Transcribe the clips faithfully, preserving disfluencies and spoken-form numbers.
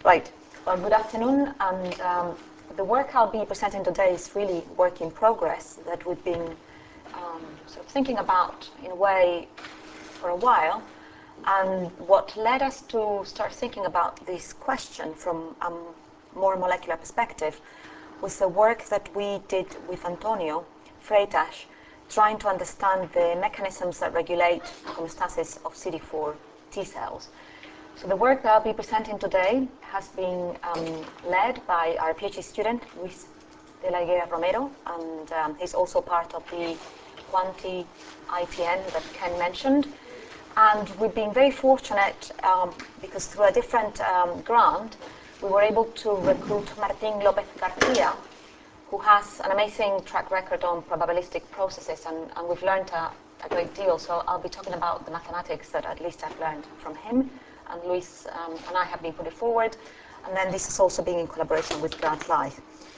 Right. Well, good afternoon. And um, the work I'll be presenting today is really work in progress that we've been um, sort of thinking about in a way for a while. And what led us to start thinking about this question from a more molecular perspective was the work that we did with Antonio Freitas, trying to understand the mechanisms that regulate homeostasis of C D four T cells. So the work that I'll be presenting today has been um, led by our PhD student, Luis de la Higuera Romero, and um, he's also part of the Quanti I T N that Ken mentioned. And we've been very fortunate um, because through a different um, grant, we were able to recruit Martín López García, who has an amazing track record on probabilistic processes, and, and we've learned a, a great deal. So I'll be talking about the mathematics that at least I've learned from him. And Luis um, and I have been put it forward. And then this has also been in collaboration with Grant Life.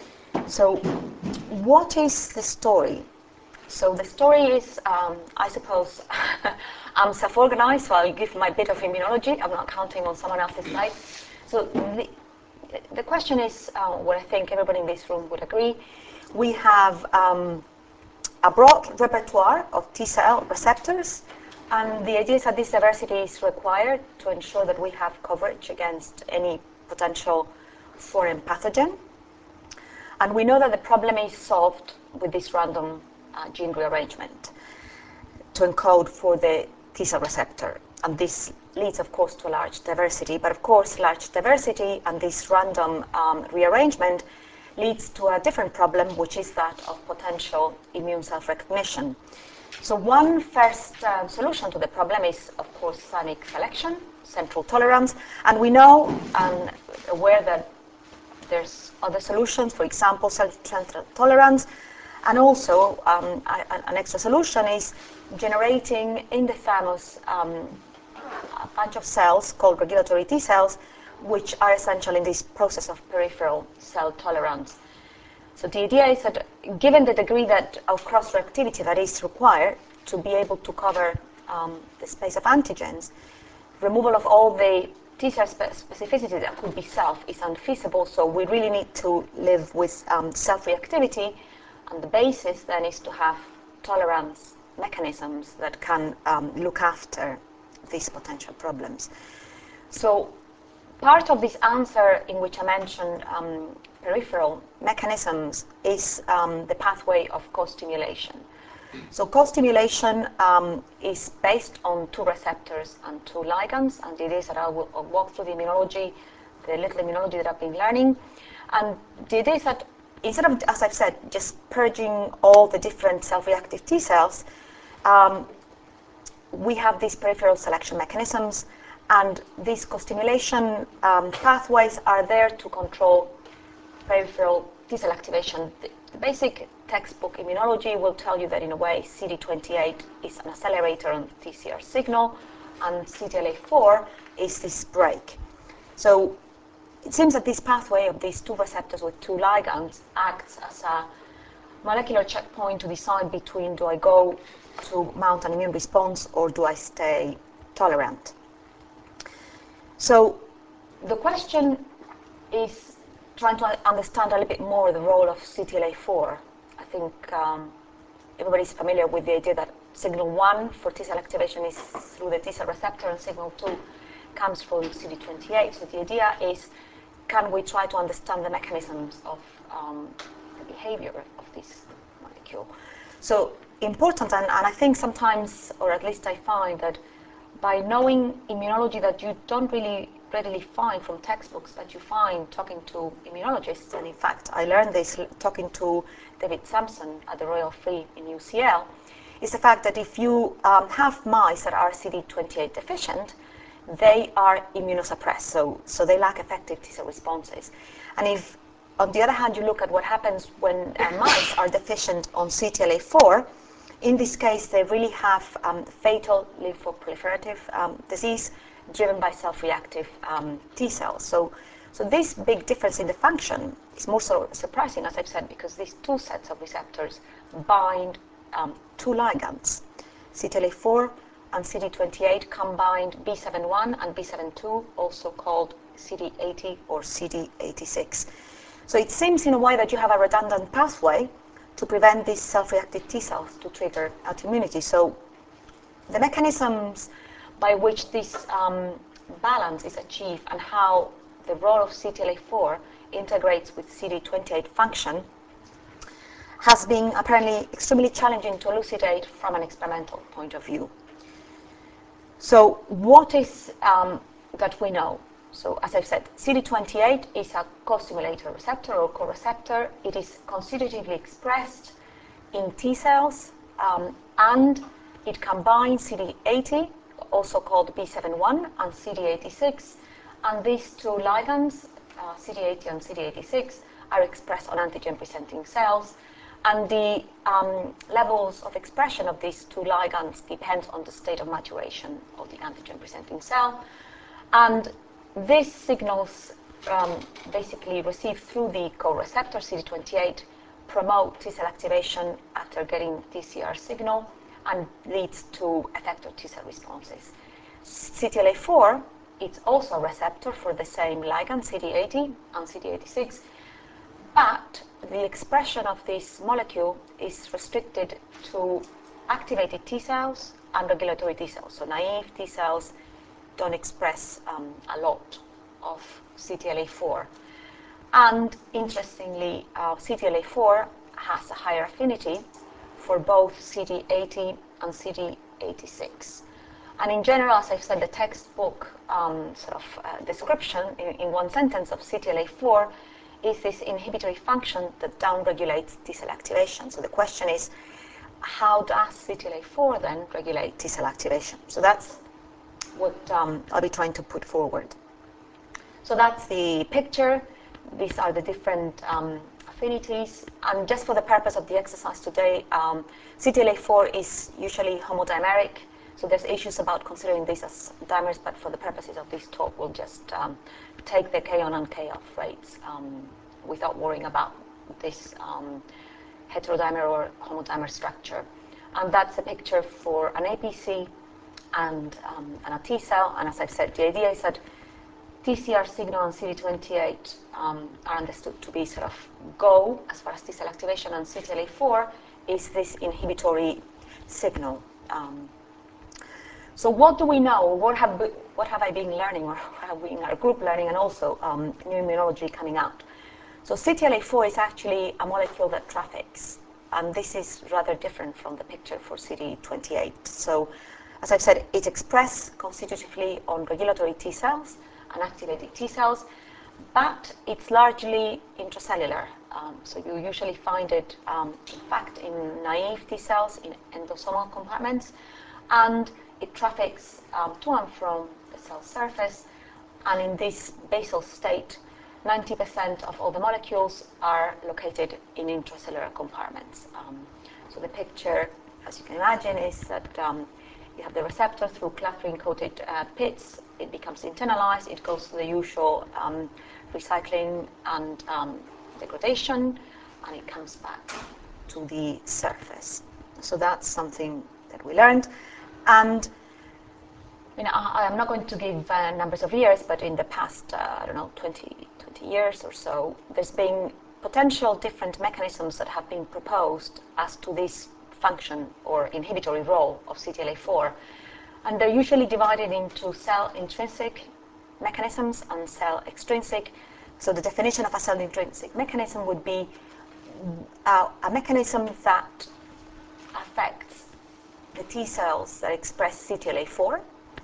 So what is the story? So the story is, um, I suppose, I'm self-organized, so I'll give my bit of immunology. I'm not counting on someone else's side. So the, the question is, uh, what I think everybody in this room would agree, we have um, a broad repertoire of T-cell receptors, and the idea is that this diversity is required to ensure that we have coverage against any potential foreign pathogen. And we know that the problem is solved with this random uh, gene rearrangement to encode for the T-cell receptor. And this leads, of course, to a large diversity. But of course, large diversity and this random um, rearrangement leads to a different problem, which is that of potential immune self-recognition. So one first uh, solution to the problem is, of course, thymic selection, central tolerance. And we know and aware that there's other solutions, for example, central tolerance. And also, um, a, an extra solution is generating in the thymus um, a bunch of cells called regulatory T cells, which are essential in this process of peripheral cell tolerance. So the idea is that given the degree that of cross-reactivity that is required to be able to cover um, the space of antigens, removal of all the T-cell spe specificity that could be self is unfeasible, so we really need to live with um, self-reactivity, and the basis then is to have tolerance mechanisms that can um, look after these potential problems. So part of this answer in which I mentioned um, peripheral mechanisms is um, the pathway of co-stimulation. So co-stimulation um, is based on two receptors and two ligands, and it is that I will I'll walk through the immunology, the little immunology that I've been learning. And the idea is that instead of, as I've said, just purging all the different self-reactive T cells, um, we have these peripheral selection mechanisms, and these co-stimulation um, pathways are there to control peripheral T-cell activation. The, the basic textbook immunology will tell you that in a way C D twenty-eight is an accelerator on the T C R signal, and C T L A four is this brake. So it seems that this pathway of these two receptors with two ligands acts as a molecular checkpoint to decide between do I go to mount an immune response or do I stay tolerant. So the question is trying to understand a little bit more the role of C T L A four. I think um, everybody's familiar with the idea that signal one for T-cell activation is through the T-cell receptor, and signal two comes from C D twenty-eight. So the idea is, can we try to understand the mechanisms of um, the behavior of this molecule? So important, and, and I think sometimes, or at least I find that by knowing immunology that you don't really readily find from textbooks, that you find talking to immunologists, and in fact I learned this talking to David Sampson at the Royal Free in U C L, is the fact that if you um, have mice that are C D twenty-eight deficient, they are immunosuppressed, so, so they lack effective T-cell responses. And if, on the other hand, you look at what happens when uh, mice are deficient on C T L A four, in this case, they really have um, fatal lymphoproliferative um, disease driven by self-reactive um, T cells. So, so this big difference in the function is more so surprising, as I've said, because these two sets of receptors bind um, two ligands, C T L A four and C D twenty-eight combined B seventy-one and B seventy-two, also called C D eighty or C D eighty-six. So it seems in a way that you have a redundant pathway to prevent these self-reactive T cells to trigger autoimmunity. So the mechanisms by which this um, balance is achieved and how the role of C T L A four integrates with C D twenty-eight function has been apparently extremely challenging to elucidate from an experimental point of view. So what is um, that we know? So as I've said, C D twenty-eight is a co-stimulator receptor or co-receptor. It is constitutively expressed in T cells, um, and it combines C D eighty, also called B seventy-one, and C D eighty-six. And these two ligands, uh, C D eighty and C D eighty-six, are expressed on antigen-presenting cells. And the um, levels of expression of these two ligands depends on the state of maturation of the antigen-presenting cell. And these signals, um, basically received through the co-receptor C D twenty-eight, promote T cell activation after getting T C R signal and leads to effector T cell responses. C T L A four, it's also a receptor for the same ligand, C D eighty and C D eighty-six, but the expression of this molecule is restricted to activated T cells and regulatory T cells. So naive T cells don't express um, a lot of C T L A four. And interestingly, uh, C T L A four has a higher affinity for both C D eighty and C D eighty-six. And in general, as I've said, the textbook um, sort of uh, description in, in one sentence of C T L A four is this inhibitory function that downregulates T cell activation. So the question is, how does C T L A four then regulate T cell activation? So that's what um, I'll be trying to put forward. So that's the picture. These are the different um, affinities. And just for the purpose of the exercise today, um, C T L A four is usually homodimeric. So there's issues about considering these as dimers, but for the purposes of this talk, we'll just um, take the K on and K off rates um, without worrying about this um, heterodimer or homodimer structure. And that's a picture for an A P C and, um, and a T cell. And as I've said, the idea is that T C R signal and C D twenty-eight um, are understood to be sort of go as far as T cell activation, and C T L A four is this inhibitory signal. Um, so what do we know? What have, we, what have I been learning, or what have we in our group learning, and also um, new immunology coming out? So C T L A four is actually a molecule that traffics, and this is rather different from the picture for C D twenty-eight. So as I've said, it's expressed constitutively on regulatory T cells and activated T cells, but it's largely intracellular. Um, so you usually find it, um, in fact, in naive T cells in endosomal compartments, and it traffics um, to and from the cell surface. And in this basal state, ninety percent of all the molecules are located in intracellular compartments. Um, so the picture, as you can imagine, is that um, you have the receptor through clathrin-coated uh, pits. It becomes internalized. It goes to the usual um, recycling and um, degradation, and it comes back to the surface. So that's something that we learned. And I mean, I, I'm not going to give uh, numbers of years, but in the past, uh, I don't know, twenty, twenty years or so, there's been potential different mechanisms that have been proposed as to this function or inhibitory role of C T L A four. And they're usually divided into cell intrinsic mechanisms and cell extrinsic. So the definition of a cell intrinsic mechanism would be uh, a mechanism that affects the T cells that express C T L A four.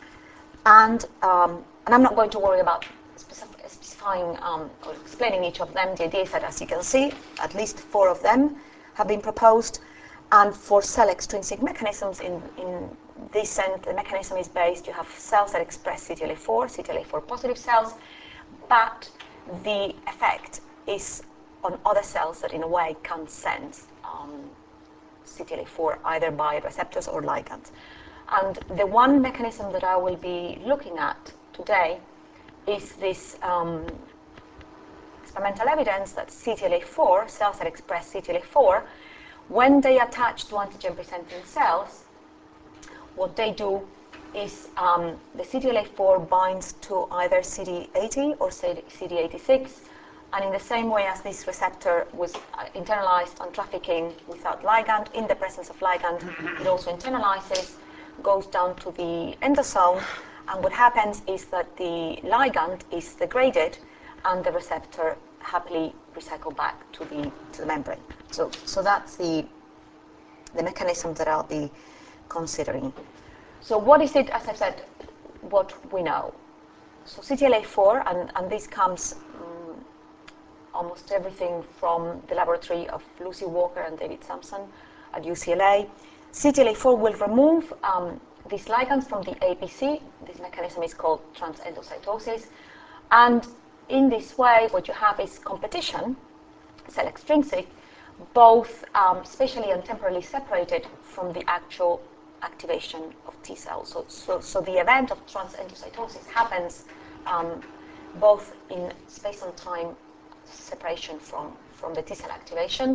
And, um, and I'm not going to worry about specific, specifying um, or explaining each of them. The idea is that, as you can see, at least four of them have been proposed. And for cell extrinsic mechanisms, in, in this sense, the mechanism is based, you have cells that express C T L A four, C T L A four positive cells, but the effect is on other cells that in a way can sense um, C T L A four either by receptors or ligands. And the one mechanism that I will be looking at today is this um, experimental evidence that C T L A four, cells that express C T L A four, when they attach to antigen-presenting cells, what they do is um, the C T L A four binds to either C D eighty or C D eighty-six, and in the same way as this receptor was uh, internalized on trafficking without ligand, in the presence of ligand, it also internalizes, goes down to the endosome, and what happens is that the ligand is degraded and the receptor happily recycled back to the to the membrane. So, so that's the the mechanism that I'll be considering. So what is it, as I said, what we know? So C T L A four, and, and this comes um, almost everything from the laboratory of Lucy Walker and David Sampson at U C L A. C T L A four will remove um, these ligands from the A P C. This mechanism is called transendocytosis. And in this way, what you have is competition, cell extrinsic, both um, spatially and temporally separated from the actual activation of T cells. So, so, so the event of transendocytosis happens um, both in space and time separation from, from the T cell activation.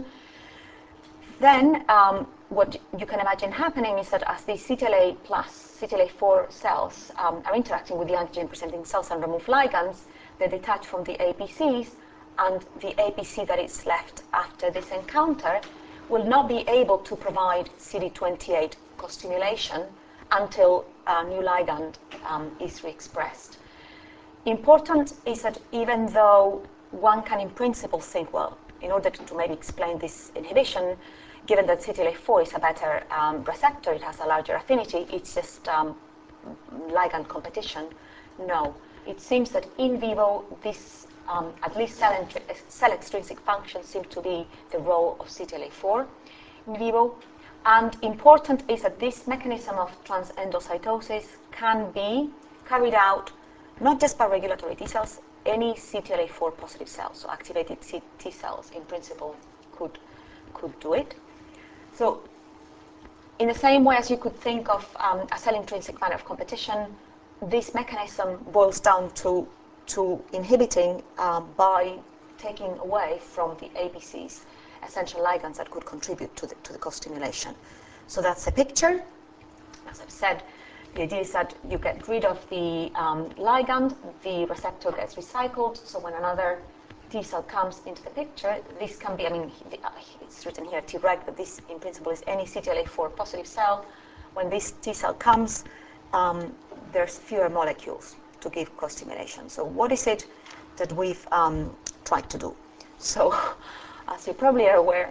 Then um, what you can imagine happening is that as the C T L A plus C T L A four cells um, are interacting with the antigen-presenting cells and remove ligands, they detach from the A P Cs, and the A P C that is left after this encounter will not be able to provide C D twenty-eight co-stimulation until a new ligand um, is re-expressed. Important is that even though one can in principle think, well, in order to maybe explain this inhibition, given that C T L A four is a better um, receptor, it has a larger affinity, it's just um, ligand competition. No, it seems that in vivo, this um, at least cell, cell extrinsic function seems to be the role of C T L A four in vivo. And important is that this mechanism of transendocytosis can be carried out not just by regulatory T cells, any C T L A four positive cells, so activated T cells in principle could, could do it. So in the same way as you could think of um, a cell-intrinsic manner of competition, this mechanism boils down to, to inhibiting um, by taking away from the A B Cs essential ligands that could contribute to the, to the co-stimulation. So that's the picture. As I've said, the idea is that you get rid of the um, ligand, the receptor gets recycled, so when another T cell comes into the picture, this can be, I mean, it's written here Treg, but this in principle is any C T L A four positive cell. When this T cell comes, um, there's fewer molecules to give co-stimulation. So what is it that we've um, tried to do? So as you probably are aware,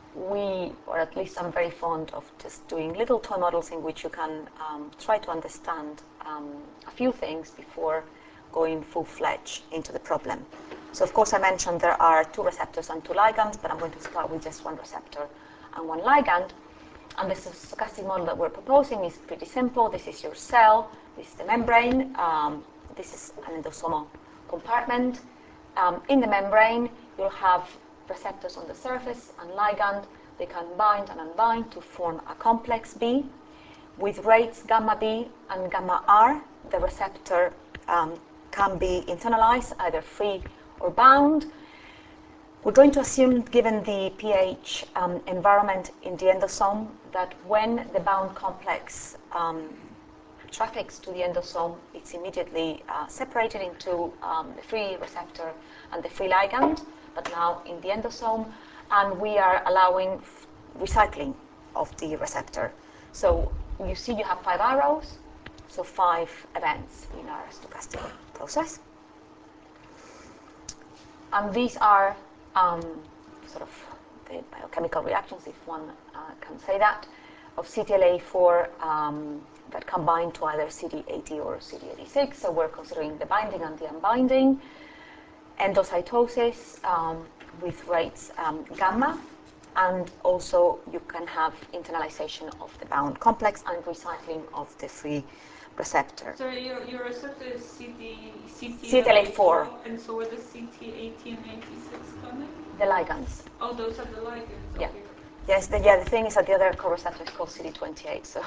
we, or at least I'm very fond of just doing little toy models in which you can um, try to understand um, a few things before going full-fledged into the problem. So of course I mentioned there are two receptors and two ligands, but I'm going to start with just one receptor and one ligand. And the stochastic model that we're proposing is pretty simple. This is your cell, this is the membrane, um, this is an endosomal compartment. Um, in the membrane, you'll have receptors on the surface and ligand. They can bind and unbind to form a complex B. With rates gamma B and gamma R, the receptor um, can be internalized, either free or bound. We're going to assume, given the pH um, environment in the endosome, that when the bound complex um, traffics to the endosome, it's immediately uh, separated into um, the free receptor and the free ligand, but now in the endosome, and we are allowing recycling of the receptor. So you see you have five arrows, so five events in our stochastic process. And these are um, sort of the biochemical reactions, if one uh, can say that, of C T L A four um, that can bind to either C D eighty or C D eighty-six. So we're considering the binding and the unbinding. Endocytosis um, with rates um, gamma, and also you can have internalization of the bound complex and recycling of the free receptor. So your, your receptor is C T L A four. And so where the C T eighty and eighty-six coming? The ligands. Oh, those are the ligands. Yeah. Okay. Yes, the, yeah, the thing is that the other co-receptor is called C D twenty-eight, so.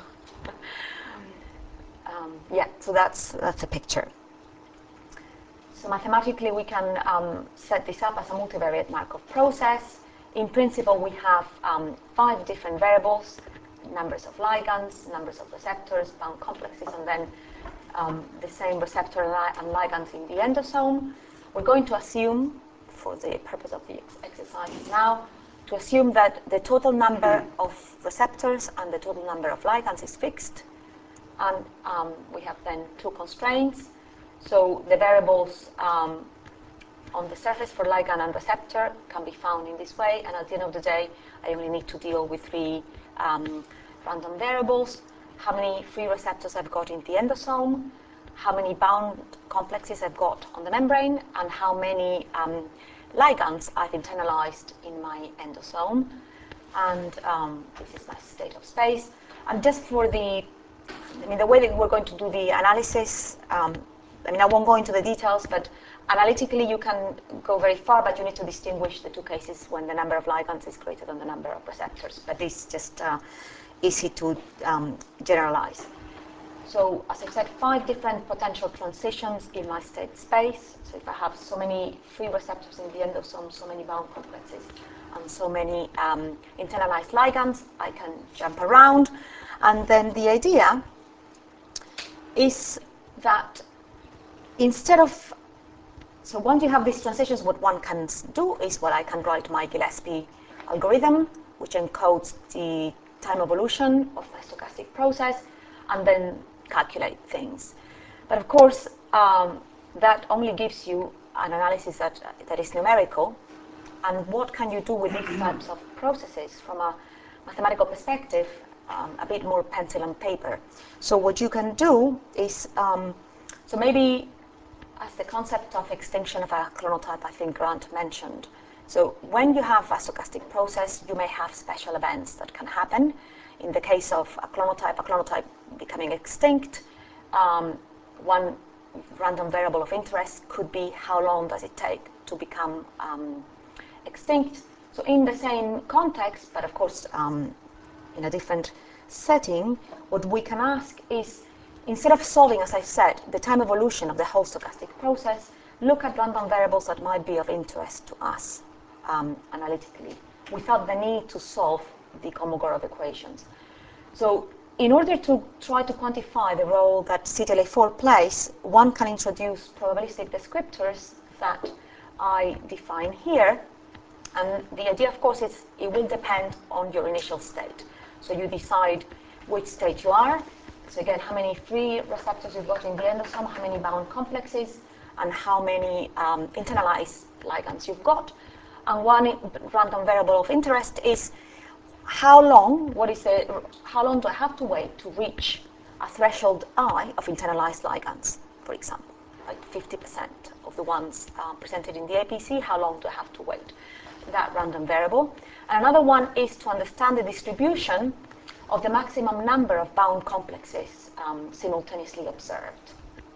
um, yeah, so that's, that's a picture. So mathematically, we can um, set this up as a multivariate Markov process. In principle, we have um, five different variables. numbers of ligands, numbers of receptors, bound complexes, and then um, the same receptor and ligands in the endosome. We're going to assume, for the purpose of the ex exercise now, to assume that the total number of receptors and the total number of ligands is fixed. And um, we have then two constraints. So the variables um, on the surface for ligand and receptor can be found in this way. And at the end of the day, I only need to deal with three um, random variables: how many free receptors I've got in the endosome, how many bound complexes I've got on the membrane, and how many um, ligands I've internalized in my endosome. And um, this is my state of space. And just for the, I mean, the way that we're going to do the analysis, um, I mean, I won't go into the details, but analytically you can go very far, but you need to distinguish the two cases when the number of ligands is greater than the number of receptors. But this is just uh, easy to um, generalize. So, as I said, five different potential transitions in my state space. So if I have so many free receptors in the endosome, so many bound complexes, and so many um, internalized ligands, I can jump around. And then the idea is that instead of, so once you have these transitions, what one can do is, well, I can write my Gillespie algorithm, which encodes the time evolution of my stochastic process, and then calculate things. But of course, um, that only gives you an analysis that, uh, that is numerical. And what can you do with these types of processes from a mathematical perspective? Um, a bit more pencil and paper. So what you can do is, um, so maybe as the concept of extinction of a clonotype, I think Grant mentioned. So when you have a stochastic process, you may have special events that can happen. In the case of a clonotype, a clonotype becoming extinct, um, one random variable of interest could be how long does it take to become um, extinct. So in the same context, but of course um, in a different setting, what we can ask is, instead of solving, as I said, the time evolution of the whole stochastic process, look at random variables that might be of interest to us um, analytically, without the need to solve the Kolmogorov equations. So in order to try to quantify the role that C T L A four plays, one can introduce probabilistic descriptors that I define here. And the idea, of course, is it will depend on your initial state. So you decide which state you are. So again, how many free receptors you've got in the endosome, how many bound complexes, and how many um, internalized ligands you've got. And one random variable of interest is how long, what is the, how long do I have to wait to reach a threshold I of internalized ligands, for example, like fifty percent of the ones uh, presented in the A P C, how long do I have to wait? That random variable. And another one is to understand the distribution of the maximum number of bound complexes um, simultaneously observed.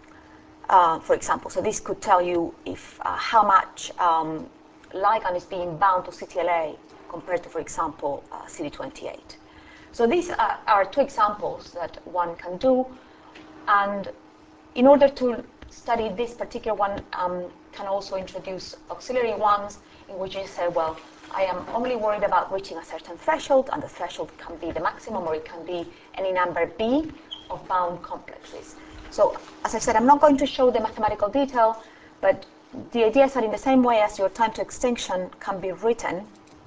Uh, for example, so this could tell you if uh, how much um, ligand is being bound to C T L A compared to, for example, uh, C D twenty-eight. So these are, are two examples that one can do, and in order to study this particular one, um, can also introduce auxiliary ones in which you say, well, I am only worried about reaching a certain threshold, and the threshold can be the maximum, or it can be any number b of bound complexes. So, as I said, I'm not going to show the mathematical detail, but the idea is that in the same way as your time to extinction can be written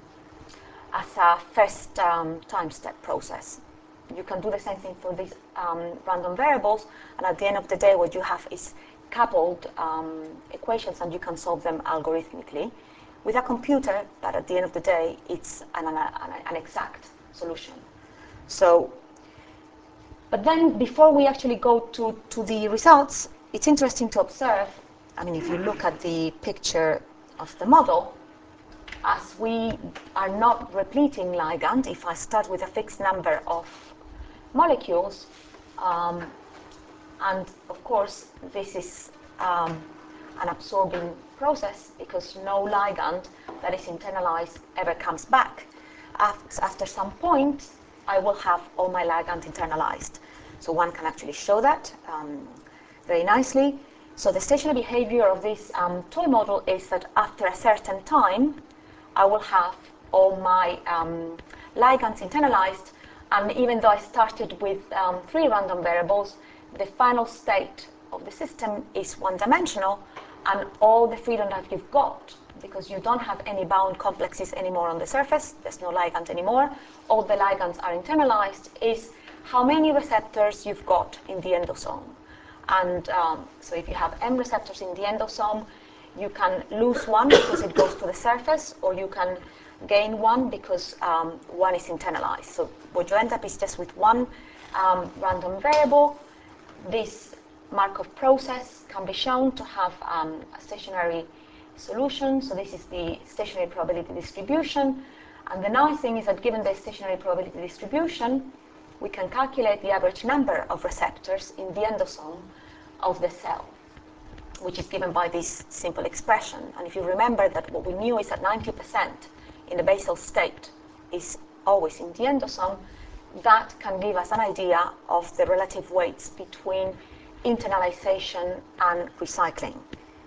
as a first um, time step process, you can do the same thing for these um, random variables, and at the end of the day, what you have is coupled um, equations, and you can solve them algorithmically with a computer, but at the end of the day, it's an, an, an exact solution. So, but then before we actually go to, to the results, it's interesting to observe, I mean, if you look at the picture of the model, as we are not repleting ligand, if I start with a fixed number of molecules, um, and of course, this is um, an absorbing process because no ligand that is internalized ever comes back. After some point, I will have all my ligand internalized. So one can actually show that um, very nicely. So the stationary behavior of this um, toy model is that after a certain time, I will have all my um, ligands internalized, And even though I started with um, three random variables, the final state of the system is one-dimensional, and all the freedom that you've got, because you don't have any bound complexes anymore on the surface, there's no ligand anymore, all the ligands are internalized, is how many receptors you've got in the endosome. And um, so if you have M receptors in the endosome, you can lose one because it goes to the surface, or you can gain one because um, one is internalized. So what you end up is just with one um, random variable. This Markov process can be shown to have um, a stationary solution. So this is the stationary probability distribution. And the nice thing is that given the stationary probability distribution, we can calculate the average number of receptors in the endosome of the cell, which is given by this simple expression. And if you remember that what we knew is that ninety percent in the basal state is always in the endosome, that can give us an idea of the relative weights between internalization and recycling.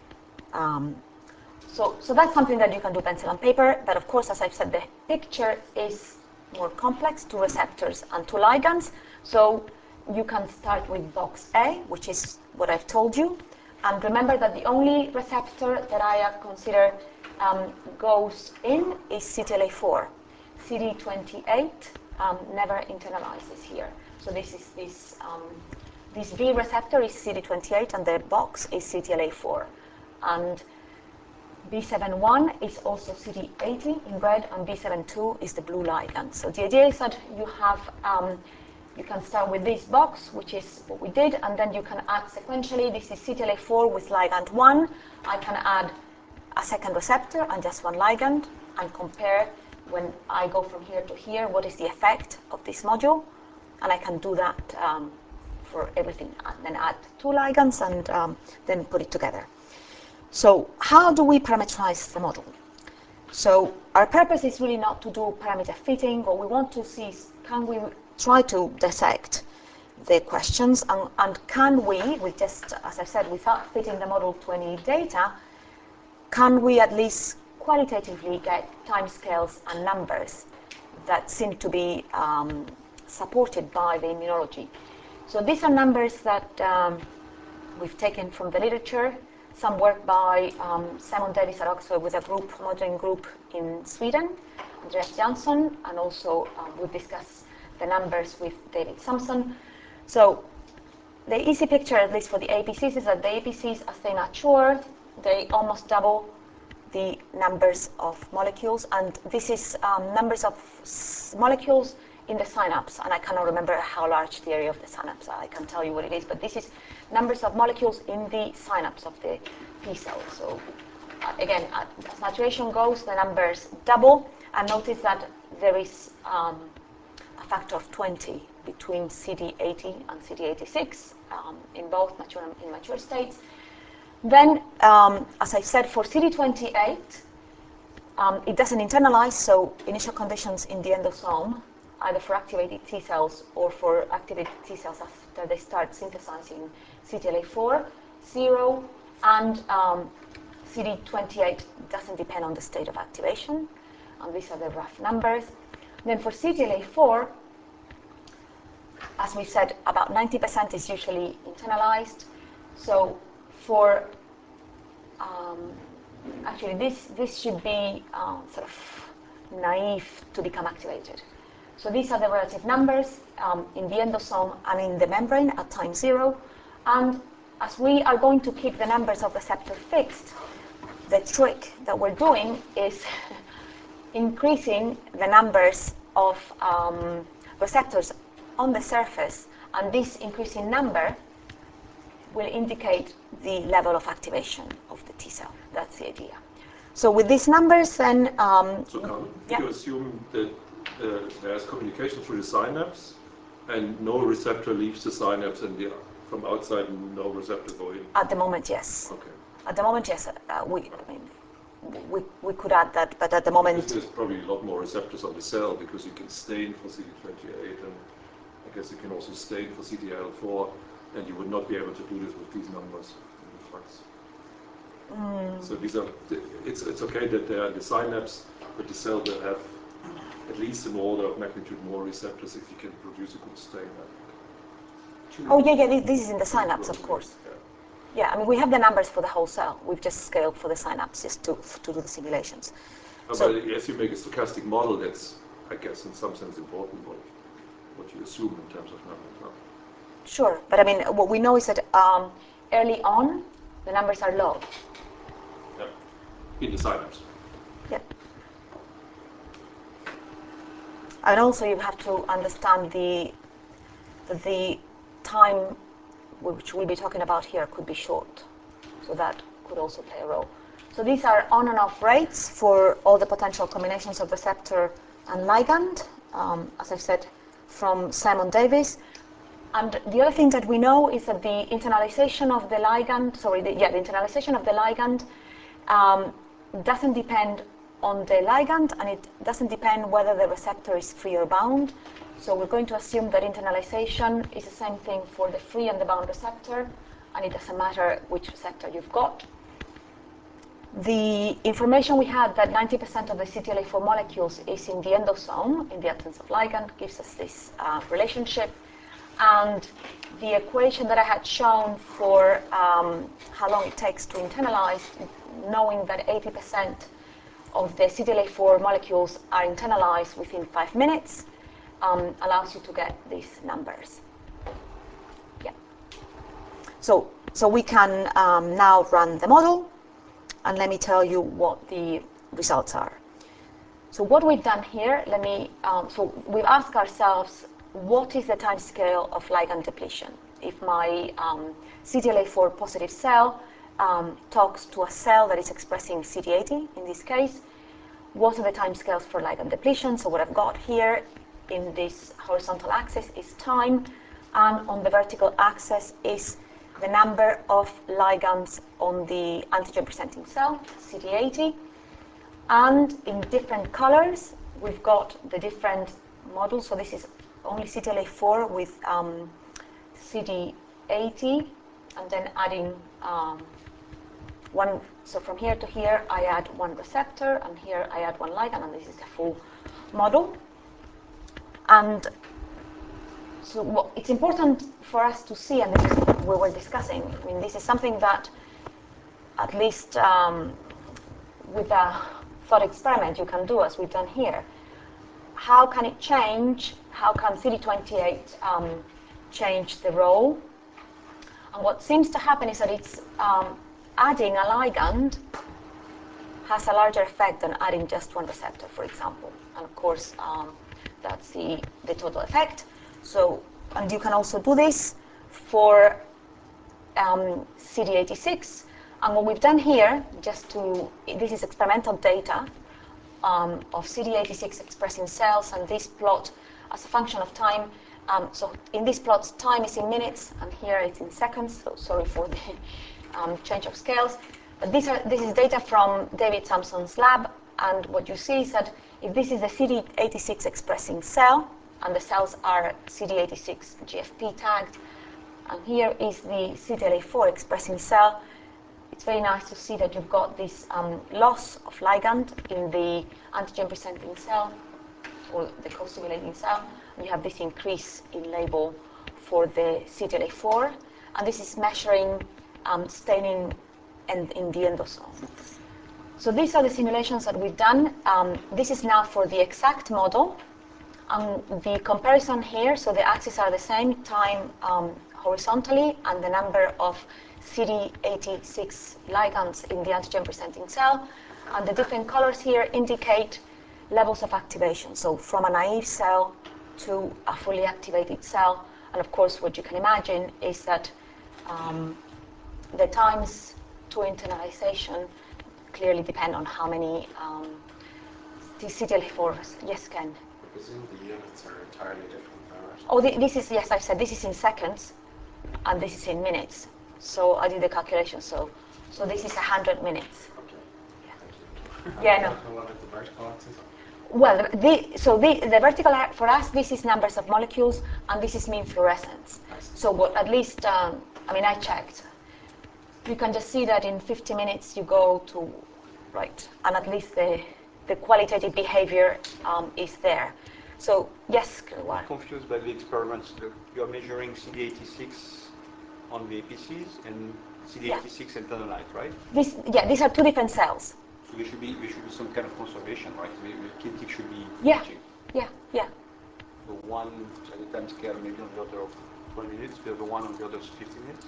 Um, so, so that's something that you can do pencil and paper, but of course, as I've said, the picture is more complex, two receptors and two ligands. So you can start with box A, which is what I've told you. And remember that the only receptor that I uh, consider um, goes in is C T L A four. C D twenty-eight um, never internalizes here. So this is this, um, this B receptor is C D twenty-eight, and the box is C T L A four. And B seventy-one is also C D eighty in red, and B seventy-two is the blue ligand. So the idea is that you have um, you can start with this box, which is what we did, and then you can add sequentially. This is C T L A four with ligand one. I can add a second receptor and just one ligand, and compare when I go from here to here, what is the effect of this module. And I can do that um, for everything, and then add two ligands and um, then put it together. So how do we parameterize the model? So our purpose is really not to do parameter fitting. What we want to see is, can we try to dissect the questions, and, and can we, we just, as I said, without fitting the model to any data, can we at least qualitatively get timescales and numbers that seem to be um, supported by the immunology? So these are numbers that um, we've taken from the literature. Some work by um, Simon Davis at Oxford with a group, modeling group in Sweden, Andreas Jansson, and also um, we've discussed the numbers with David Sampson. So the easy picture, at least for the A P Cs, is that the A P Cs, as they mature, they almost double the numbers of molecules, and this is um, numbers of s molecules in the synapse, and I cannot remember how large the area of the synapse. I can tell you what it is, but this is numbers of molecules in the synapse of the T cell. So uh, again, uh, as maturation goes, the numbers double, and notice that there is um, a factor of twenty between C D eighty and C D eighty-six um, in both mature and immature states. Then, um, as I said, for C D twenty-eight, um, it doesn't internalize, so initial conditions in the endosome, either for activated T cells or for activated T cells after they start synthesizing C T L A four, zero, and um, C D twenty-eight doesn't depend on the state of activation, and these are the rough numbers. Then for C T L A four, as we said, about ninety percent is usually internalized. So for, um, actually this, this should be uh, sort of naive to become activated. So these are the relative numbers um, in the endosome and in the membrane at time zero. And as we are going to keep the numbers of receptor fixed, the trick that we're doing is increasing the numbers of um, receptors on the surface, and this increasing number will indicate the level of activation of the T cell. That's the idea. So with these numbers, then... Um, so Carmen, yeah. you assume that uh, there's communication through the synapse, and no receptor leaves the synapse, and the, from outside, no receptor go in? At the moment, yes. Okay. At the moment, yes. Uh, we, I mean, we, we could add that, but at the moment... There's probably a lot more receptors on the cell, because you can stain for C D twenty-eight, and I guess you can also stain for C T L A four, and you would not be able to do this with these numbers in the flux. Mm. So these are, it's, it's okay that they are in the synapse, but the cell will have at least an order of magnitude more receptors if you can produce a good stain. Oh, yeah, yeah, thi- this is in the synapse, of course. Yeah. Yeah, I mean, we have the numbers for the whole cell. We've just scaled for the synapses to, to do the simulations. Uh, So- but as you make a stochastic model, that's, I guess, in some sense important what, what you assume in terms of numbers. No? Sure, but I mean, what we know is that um, early on, the numbers are low. Yeah. In the synapse. Yeah. And also you have to understand the, the time which we'll be talking about here could be short. So that could also play a role. So these are on and off rates for all the potential combinations of receptor and ligand, um, as I've said, from Simon Davis. And the other thing that we know is that the internalization of the ligand, sorry, the, yeah, the internalization of the ligand um, doesn't depend on the ligand, and it doesn't depend whether the receptor is free or bound. So we're going to assume that internalization is the same thing for the free and the bound receptor, and it doesn't matter which receptor you've got. The information we had that ninety percent of the C T L A four molecules is in the endosome, in the absence of ligand, gives us this uh, relationship. And the equation that I had shown for um, how long it takes to internalize, knowing that eighty percent of the C T L A four molecules are internalized within five minutes, um, allows you to get these numbers. Yeah. So, so we can um, now run the model, and let me tell you what the results are. So what we've done here, let me, um, so we've asked ourselves, what is the time scale of ligand depletion? If my um, C T L A four positive cell um, talks to a cell that is expressing C D eighty, in this case, what are the time scales for ligand depletion? So what I've got here in this horizontal axis is time, and on the vertical axis is the number of ligands on the antigen-presenting cell, C D eighty. And in different colors, we've got the different models. So this is only C T L A four with um, C D eighty, and then adding um, one. So from here to here, I add one receptor, and here I add one ligand, and this is the full model. And so what, it's important for us to see, and this is what we're discussing. I mean, this is something that, at least um, with a thought experiment, you can do, as we've done here. How can it change? How can C D twenty-eight um, change the role? And what seems to happen is that it's um, adding a ligand has a larger effect than adding just one receptor, for example. And of course, um, that's the, the total effect. So, and you can also do this for um, C D eighty-six. And what we've done here, just to, this is experimental data um, of C D eighty-six expressing cells, and this plot as a function of time. Um, so in this plot, time is in minutes, and here it's in seconds. So sorry for the um, change of scales. But these are, this is data from David Sampson's lab, and what you see is that if this is the C D eighty-six expressing cell, and the cells are C D eighty-six G F P tagged, and here is the C T L A four expressing cell, it's very nice to see that you've got this um, loss of ligand in the antigen-presenting cell, or the co-stimulating cell, and you have this increase in label for the C T L A four, and this is measuring um, staining in, in the endosome. So these are the simulations that we've done. Um, this is now for the exact model. Um, the comparison here, so the axes are the same, time um, horizontally, and the number of C D eighty-six ligands in the antigen-presenting cell. And the different colors here indicate levels of activation, so from a naive cell to a fully activated cell. And of course, what you can imagine is that um, the times to internalization clearly depend on how many um, C T L A fours. Yes, Ken? I presume the units are entirely different now, right? Oh, th this is, yes, I've said this is in seconds, and this is in minutes. So I did the calculation, so so this is one hundred minutes. Okay. Thank you. Yeah, no. And what about the vertical axis? Well, the, so the, the vertical, a- for us, this is numbers of molecules, and this is mean fluorescence. So what, at least, um, I mean, I checked. You can just see that in fifty minutes you go to, right, and at least the, the qualitative behavior um, is there. So, yes, Grégoire. I'm confused by the experiments. The- You're measuring C D eighty-six on the A P Cs and C D eighty-six Yeah. internalized, right? This, yeah, these are two different cells. So there should be there should be some kind of conservation, right? The, the kinetic should be Yeah. matching. Yeah, yeah. So one at a time scale, maybe on the order of twenty minutes, the other one on the order of fifteen minutes.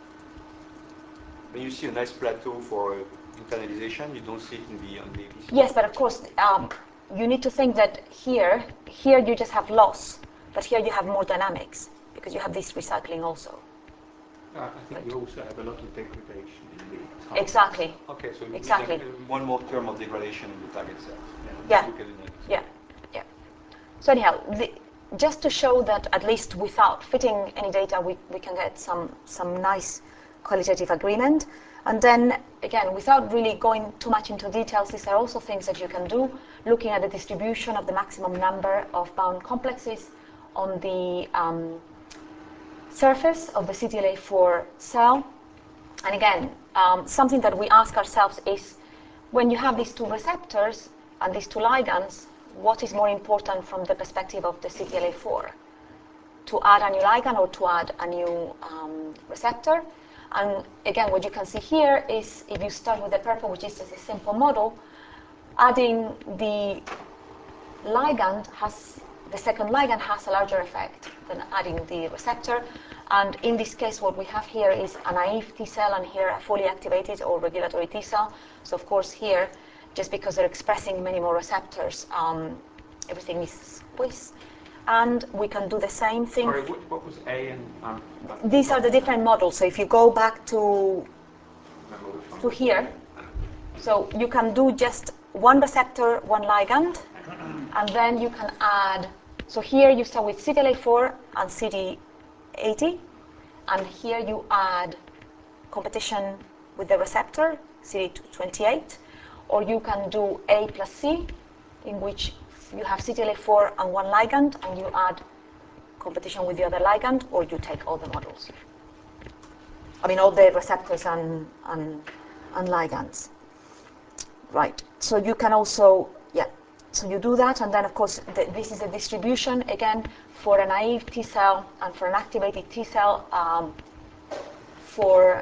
When you see a nice plateau for uh, internalization, you don't see it in the on the A P C. Yes, but of course, um, you need to think that here, here you just have loss, but here you have more dynamics because you have this recycling also. Uh, I think Right. you also have a lot of degradation in the target. Exactly. Okay, so you Exactly. need a- one more term of degradation in the target cells. Yeah. Look at the next. Yeah, yeah. So anyhow, the, just to show that at least without fitting any data, we, we can get some, some nice qualitative agreement. And then, again, without really going too much into details, these are also things that you can do, looking at the distribution of the maximum number of bound complexes on the um, surface of the C T L A four cell. And again, um, something that we ask ourselves is, when you have these two receptors and these two ligands, what is more important from the perspective of the C T L A four? To add a new ligand or to add a new um, receptor? And again, what you can see here is, if you start with the purple, which is just a simple model, adding the ligand has, the second ligand has a larger effect than adding the receptor. And in this case, what we have here is a naive T cell, and here a fully activated or regulatory T cell. So of course here, just because they're expressing many more receptors, um, everything is squeezed. And we can do the same thing. Sorry, what, what was A and... Um, These are the different models. So if you go back to, to here, so you can do just one receptor, one ligand, and then you can add, so here you start with C T L A four and C D eighty, and here you add competition with the receptor, C D twenty-eight, or you can do A plus C, in which you have C T L A four and one ligand, and you add competition with the other ligand, or you take all the models. I mean, all the receptors and, and, and ligands. Right, so you can also, yeah, so you do that, and then of course, the, this is a distribution, again, for a naive T cell and for an activated T cell, um, for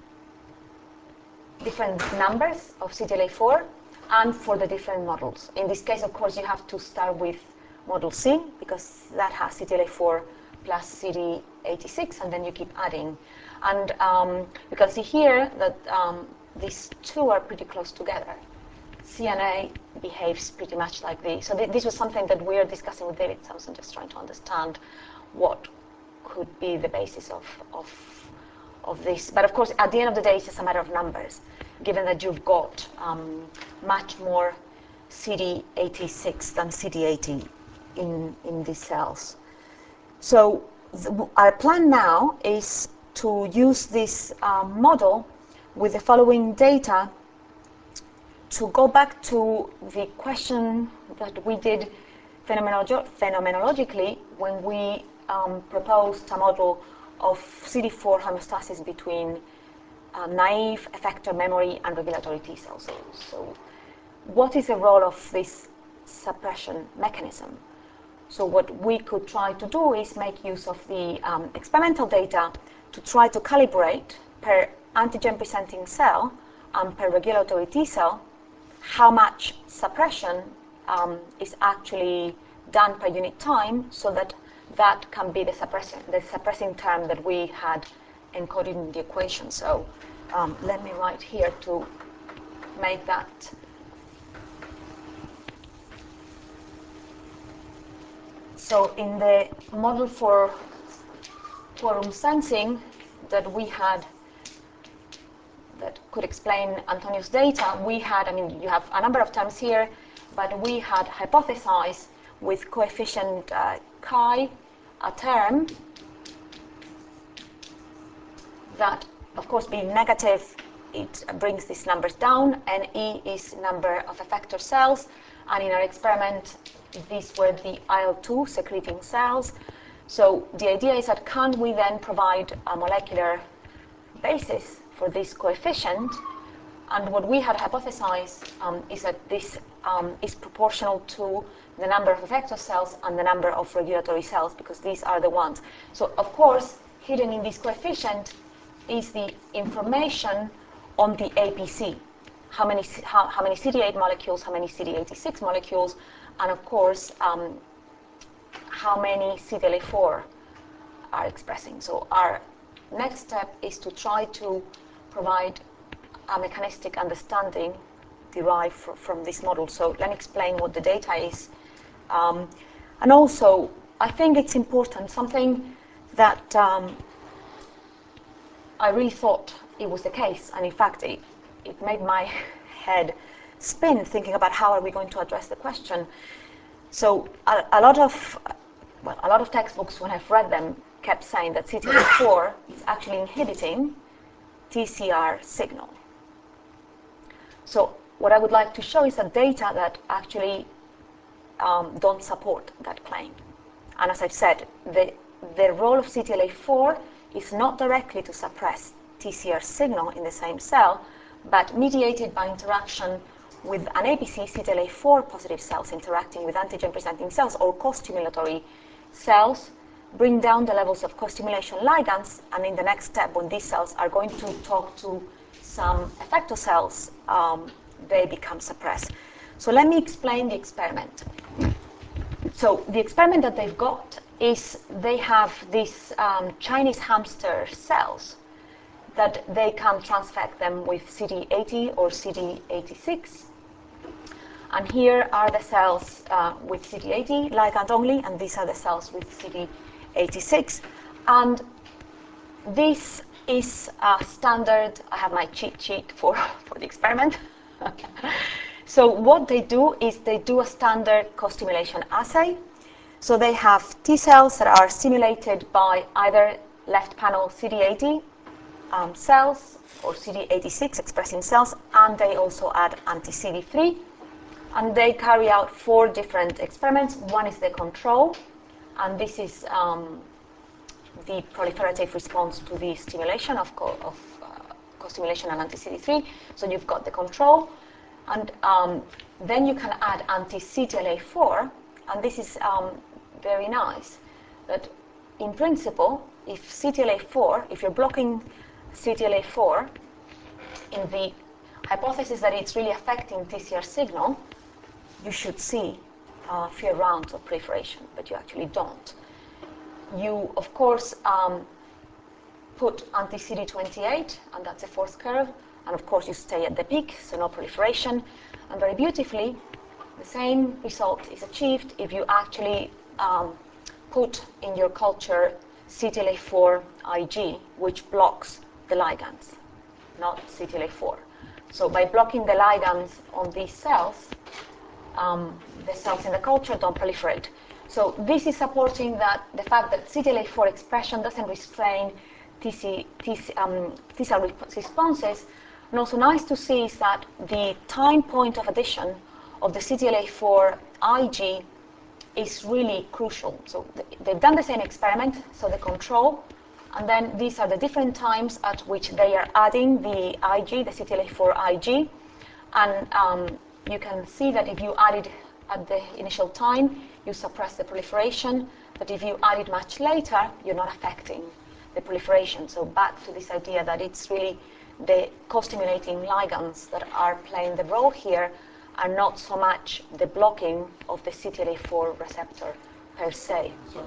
different numbers of C T L A four, and for the different models. In this case, of course, you have to start with model C, because that has C T L A four plus C D eighty-six, and then you keep adding. And um, you can see here that um, these two are pretty close together. C N A behaves pretty much like this. So th this was something that we are discussing with David Thompson, just trying to understand what could be the basis of, of, of this. But of course, at the end of the day, it's just a matter of numbers, given that you've got um, much more C D eighty-six than C D eighty in, in these cells. So the, our plan now is to use this um, model with the following data to go back to the question that we did phenomenolog phenomenologically when we um, proposed a model of C D four homeostasis between uh, naive effector memory and regulatory T cells. So, so what is the role of this suppression mechanism? So what we could try to do is make use of the um, experimental data to try to calibrate per antigen-presenting cell and per regulatory T cell how much suppression um, is actually done per unit time, so that that can be the suppressing, the suppressing term that we had encoded in the equation. So um, let me write here to make that. So in the model for quorum sensing that we had, that could explain Antonio's data, we had, I mean, you have a number of terms here, but we had hypothesized with coefficient uh, chi, a term that, of course, being negative, it brings these numbers down, and E is number of effector cells, and in our experiment, these were the I L two secreting cells. So the idea is that can we then provide a molecular basis for this coefficient And what we had hypothesized um, is that this um, is proportional to the number of effector cells and the number of regulatory cells, because these are the ones. So, of course, hidden in this coefficient is the information on the A P C. How many, how, how many C D eight molecules, how many C D eighty-six molecules, and of course, um, how many C T L A four are expressing. So our next step is to try to provide a mechanistic understanding derived fr from this model. So let me explain what the data is. Um, and also, I think it's important, something that um, I really thought it was the case, and in fact, it, it made my head spin thinking about how are we going to address the question. So a, a lot of, well, a lot of textbooks, when I've read them, kept saying that C T L A four is actually inhibiting T C R signal. So what I would like to show is that data that actually um, don't support that claim. And as I've said, the, the role of C T L A four is not directly to suppress T C R signal in the same cell, but mediated by interaction with an A P C, C T L A four positive cells interacting with antigen-presenting cells or co-stimulatory cells, bring down the levels of co-stimulation ligands, and in the next step, when these cells are going to talk to some effector cells, um, they become suppressed. So let me explain the experiment. So the experiment that they've got is they have these um, Chinese hamster cells that they can transfect them with C D eighty or C D eighty-six. And here are the cells uh, with C D eighty ligand only, and these are the cells with C D eighty-six. And this is a standard, I have my cheat sheet for, for the experiment. So what they do is they do a standard co-stimulation assay. So they have T cells that are stimulated by either left panel C D eighty um, cells or C D eighty-six expressing cells, and they also add anti-C D three. And they carry out four different experiments. One is the control, and this is um, the proliferative response to the stimulation of, co of uh, co-stimulation and anti-C D three. So you've got the control, and um, then you can add anti-C T L A four, and this is um, very nice, that in principle, if C T L A four, if you're blocking C T L A four, in the hypothesis that it's really affecting T C R signal, you should see uh, fewer rounds of proliferation, but you actually don't. You, of course, um, put anti-C D twenty-eight, and that's a fourth curve, and of course you stay at the peak, so no proliferation. And very beautifully, the same result is achieved if you actually um, put in your culture C T L A four I G, which blocks the ligands, not C T L A four. So by blocking the ligands on these cells, um, the cells in the culture don't proliferate. So this is supporting that the fact that C T L A four expression doesn't restrain T C, T C, um, T cell responses. And also nice to see is that the time point of addition of the C T L A four I G is really crucial. So th they've done the same experiment, so the control, and then these are the different times at which they are adding the I G, the C T L A four I G, and um, you can see that if you add it at the initial time, you suppress the proliferation, but if you add it much later, you're not affecting the proliferation. So back to this idea that it's really the co-stimulating ligands that are playing the role here, are not so much the blocking of the C T L A four receptor per se. So,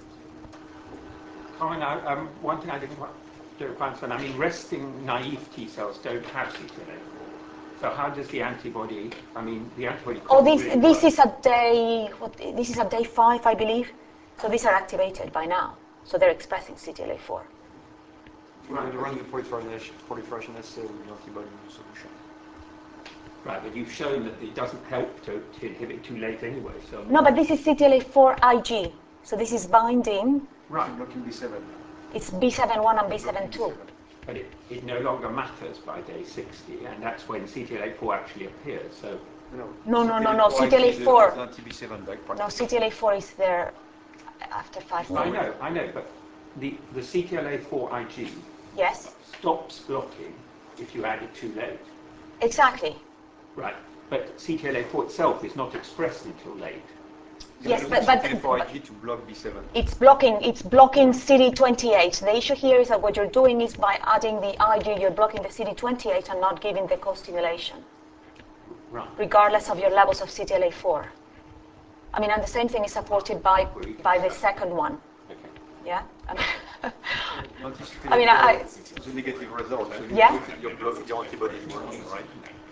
Colin, I, um, one thing I didn't quite don't quite understand, I mean, resting naive T cells don't have C T L A four. So how does the antibody, I mean, the antibody... Oh, this, really this work. is at day, what, this is at day five, I believe. So these are activated by now. So they're expressing C T L A four. Run the, run the proliferation, proliferation assay with the antibody solution. Right, but you've shown that it doesn't help to, to inhibit too late anyway, so... No, but this is C T L A four I G. So this is binding. Right. Blocking B seven. It's B seven one and B seven two. But it, it no longer matters by day sixty, and that's when C T L A four actually appears, so... No, no, no, no, C T L A four. anti-B seven back No, C T L A four is there after five I minutes. know, I know, but the, the C T L A four I G Yes, stops blocking if you add it too late. Exactly. Right. But C T L A four itself is not expressed until late. Yes, You're but, using but, C T L A four but I G to block B seven. it's blocking, it's blocking C D twenty-eight. The issue here is that what you're doing is by adding the I G, you're blocking the C D twenty-eight and not giving the co-stimulation, Right. regardless of your levels of C T L A four. I mean, and the same thing is supported by, by the second one. Okay. Yeah? I mean, I I mean, I- it's a negative result. So you Yeah. know if your block, your antibody is working, right?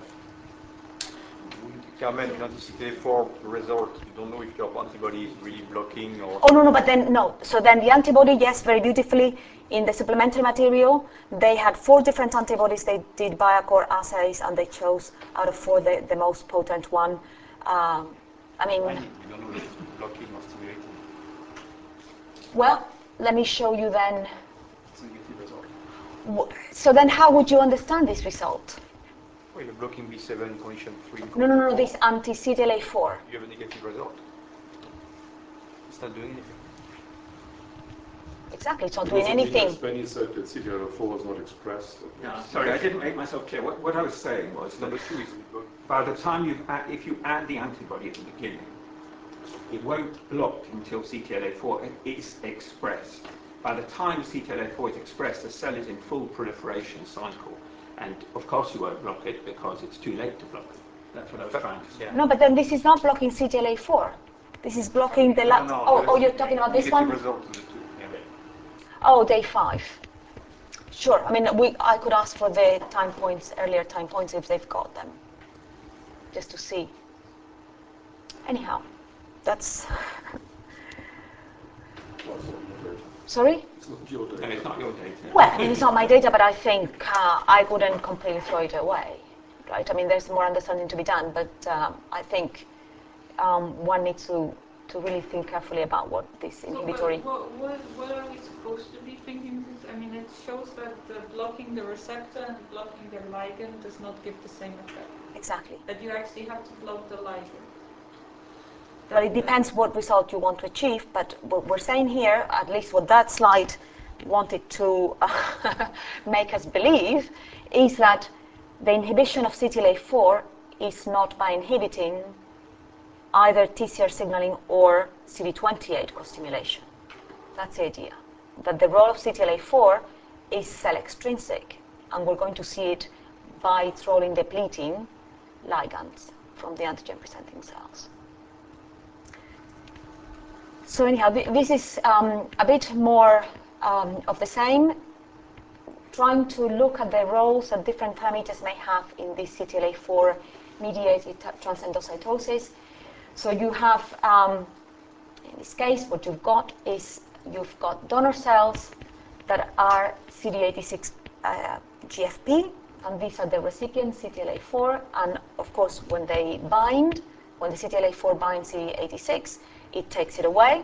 Carmen, in anti-C T L A four result, you don't know if your antibody is really blocking or. oh, no, no, but then, no. So then the antibody, yes, very beautifully, in the supplementary material, they had four different antibodies. They did Biocore assays, and they chose out of four the, the most potent one. Um, I mean, You don't know if it's blocking or stimulating. well, let me show you then. It's a negative result. W- So then how would you understand this result? Well, you're blocking B seven condition three. No, no, no, this anti-C T L A four. You have a negative result. It's not doing anything. Exactly, it's not It doing doesn't mean anything. that when you said that C T L A four is not expressed. No, sorry, I didn't make myself clear. What, what I was saying was that Number two is block. by the time you add, if you add the antibody at the beginning, it won't block until C T L A four is expressed. By the time C T L A four is expressed, the cell is in full proliferation cycle. And of course you won't block it because it's too late to block it. That's what I was trying to say. Yeah. No, but then this is not blocking C T L A four. This is blocking the No, last. no, Oh, there's oh, you're talking about this negative one? result to the two. Yeah. Oh, day five. Sure. I mean, we. I could ask for the time points, earlier time points, if they've got them, just to see. Anyhow, that's. Sorry? It's not your No, data. it's not your data. Well, I mean, it's not my data, but I think uh, I wouldn't completely throw it away, right? I mean, there's more understanding to be done, but um, I think um, one needs to, to really think carefully about what this So, but inhibitory. what, what, what are we supposed to be thinking? This, I mean, it shows that the blocking the receptor and blocking the ligand does not give the same effect. Exactly. That you actually have to block the ligand. Well, it depends what result you want to achieve, but what we're saying here, at least what that slide wanted to uh, make us believe, is that the inhibition of C T L A four is not by inhibiting either T C R signaling or C D twenty-eight co-stimulation. That's the idea. That the role of C T L A four is cell extrinsic, and we're going to see it by its role in depleting ligands from the antigen-presenting cells. So anyhow, th this is um, a bit more um, of the same, trying to look at the roles that different parameters may have in this C T L A four mediated transendocytosis. So you have, um, in this case, what you've got is you've got donor cells that are C D eighty-six uh, G F P, and these are the recipient C T L A four, and of course when they bind, when the C T L A four binds C D eighty-six, it takes it away,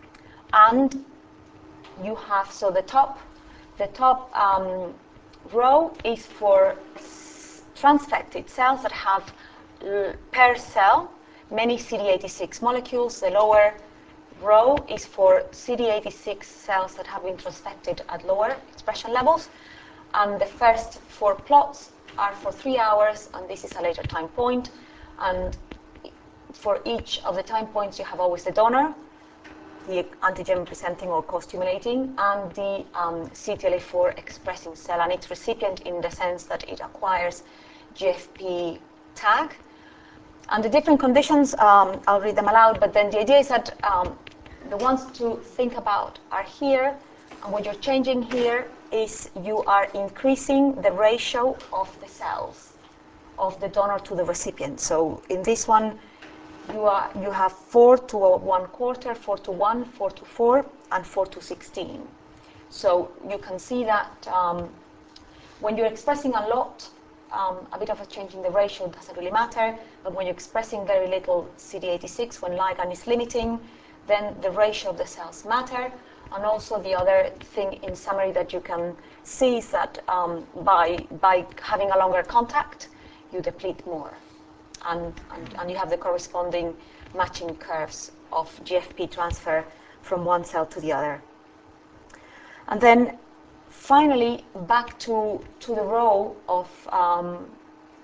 and you have, so the top, the top um, row is for transfected cells that have l- per cell many C D eighty-six molecules. The lower row is for C D eighty-six cells that have been transfected at lower expression levels, and the first four plots are for three hours, and this is a later time point, and for each of the time points, you have always the donor, the antigen presenting or co-stimulating, and the um, C T L A four expressing cell, and its recipient in the sense that it acquires G F P tag. And the different conditions, um, I'll read them aloud, but then the idea is that um, the ones to think about are here, and what you're changing here is you are increasing the ratio of the cells of the donor to the recipient. So in this one, you are you have four to one quarter, four to one, four to four, and four to sixteen. So you can see that um, when you're expressing a lot, um, a bit of a change in the ratio doesn't really matter. But when you're expressing very little C D eighty-six, when ligand is limiting, then the ratio of the cells matter. And also the other thing in summary that you can see is that um, by by having a longer contact, you deplete more. And, and, and you have the corresponding matching curves of G F P transfer from one cell to the other. And then finally, back to, to the role of um,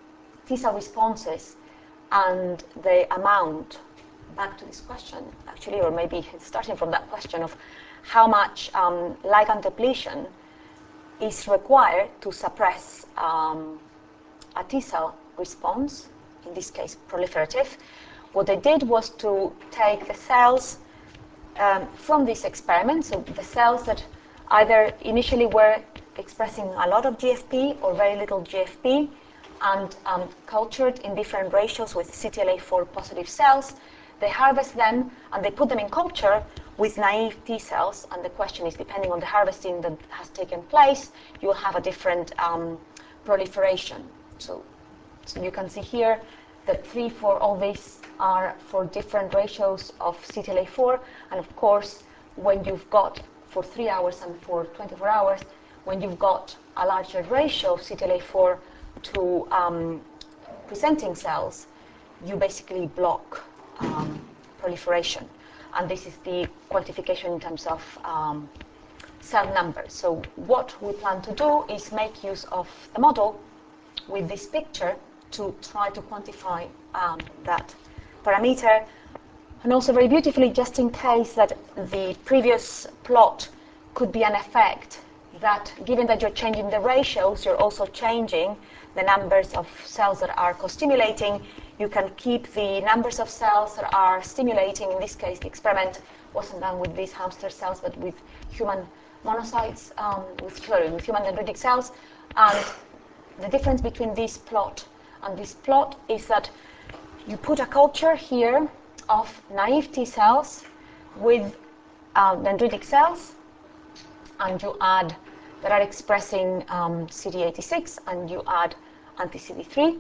T-cell responses and the amount, back to this question actually, or maybe starting from that question of how much um, ligand depletion is required to suppress um, a T-cell response, in this case proliferative. What they did was to take the cells um, from this experiment, so the cells that either initially were expressing a lot of G F P or very little G F P, and um, cultured in different ratios with C T L A four positive cells. They harvest them and they put them in culture with naive T cells, and the question is, depending on the harvesting that has taken place, you will have a different um, proliferation. So, so you can see here that three, four, all these are for different ratios of C T L A four, and of course, when you've got for three hours and for twenty-four hours, when you've got a larger ratio of C T L A four to um, presenting cells, you basically block um, proliferation. And this is the quantification in terms of um, cell numbers. So what we plan to do is make use of the model with this picture to try to quantify um, that parameter. And also very beautifully, just in case that the previous plot could be an effect, that given that you're changing the ratios, you're also changing the numbers of cells that are co-stimulating. You can keep the numbers of cells that are stimulating. In this case, the experiment wasn't done with these hamster cells, but with human monocytes, um, with, sorry, with human dendritic cells. And the difference between this plot and this plot is that you put a culture here of naive T cells with uh, dendritic cells, and you add that are expressing um, C D eighty-six, and you add anti-C D three.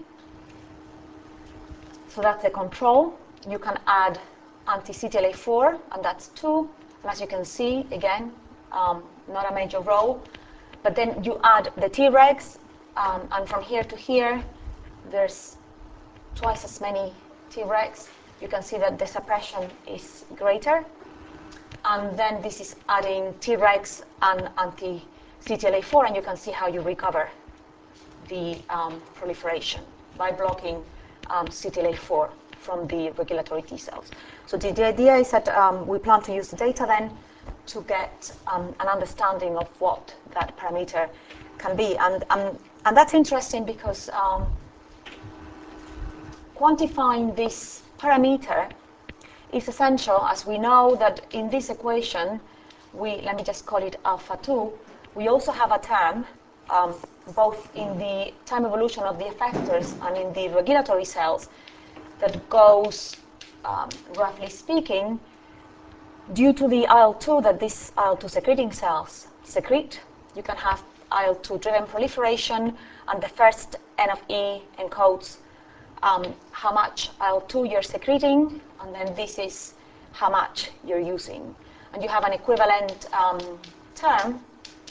So that's the control. You can add anti-C T L A four, and that's two. And as you can see, again, um, not a major role. But then you add the Tregs, um, and from here to here, there's twice as many Tregs. You can see that the suppression is greater. And then this is adding Tregs and anti-C T L A four, and you can see how you recover the um, proliferation by blocking um, C T L A four from the regulatory T cells. So the, the idea is that um, we plan to use the data then to get um, an understanding of what that parameter can be. And, um, and that's interesting because um, quantifying this parameter is essential, as we know that in this equation, we, let me just call it alpha two, we also have a term, um, both in the time evolution of the effectors and in the regulatory cells, that goes, um, roughly speaking, due to the I L two that these I L two secreting cells secrete. You can have I L two driven proliferation, and the first N of E encodes um, how much I L two you're secreting, and then this is how much you're using. And you have an equivalent um, term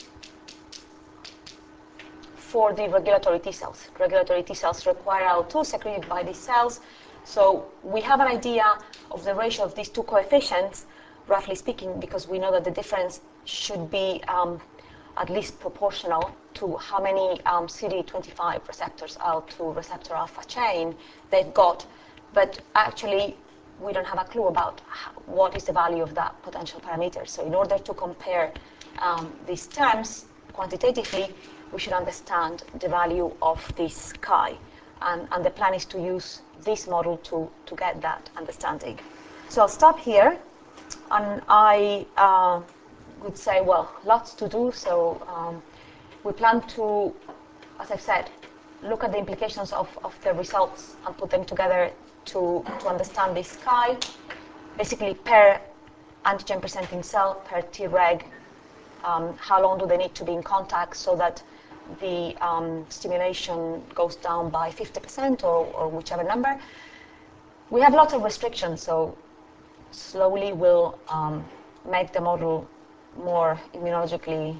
for the regulatory T cells. Regulatory T cells require I L two secreted by these cells. So we have an idea of the ratio of these two coefficients, roughly speaking, because we know that the difference should be um, at least proportional to how many um, C D twenty-five receptors, I L two receptor alpha chain they've got. But actually, we don't have a clue about how, what is the value of that potential parameter. So in order to compare um, these terms quantitatively, we should understand the value of this chi. And, and the plan is to use this model to, to get that understanding. So I'll stop here. And I uh, would say, well, lots to do. So um, we plan to, as I've said, look at the implications of, of the results and put them together to, to understand this chi. Basically, per antigen presenting cell, per Treg, um, how long do they need to be in contact so that the um, stimulation goes down by fifty percent or, or whichever number. We have lots of restrictions, so slowly we'll um, make the model more immunologically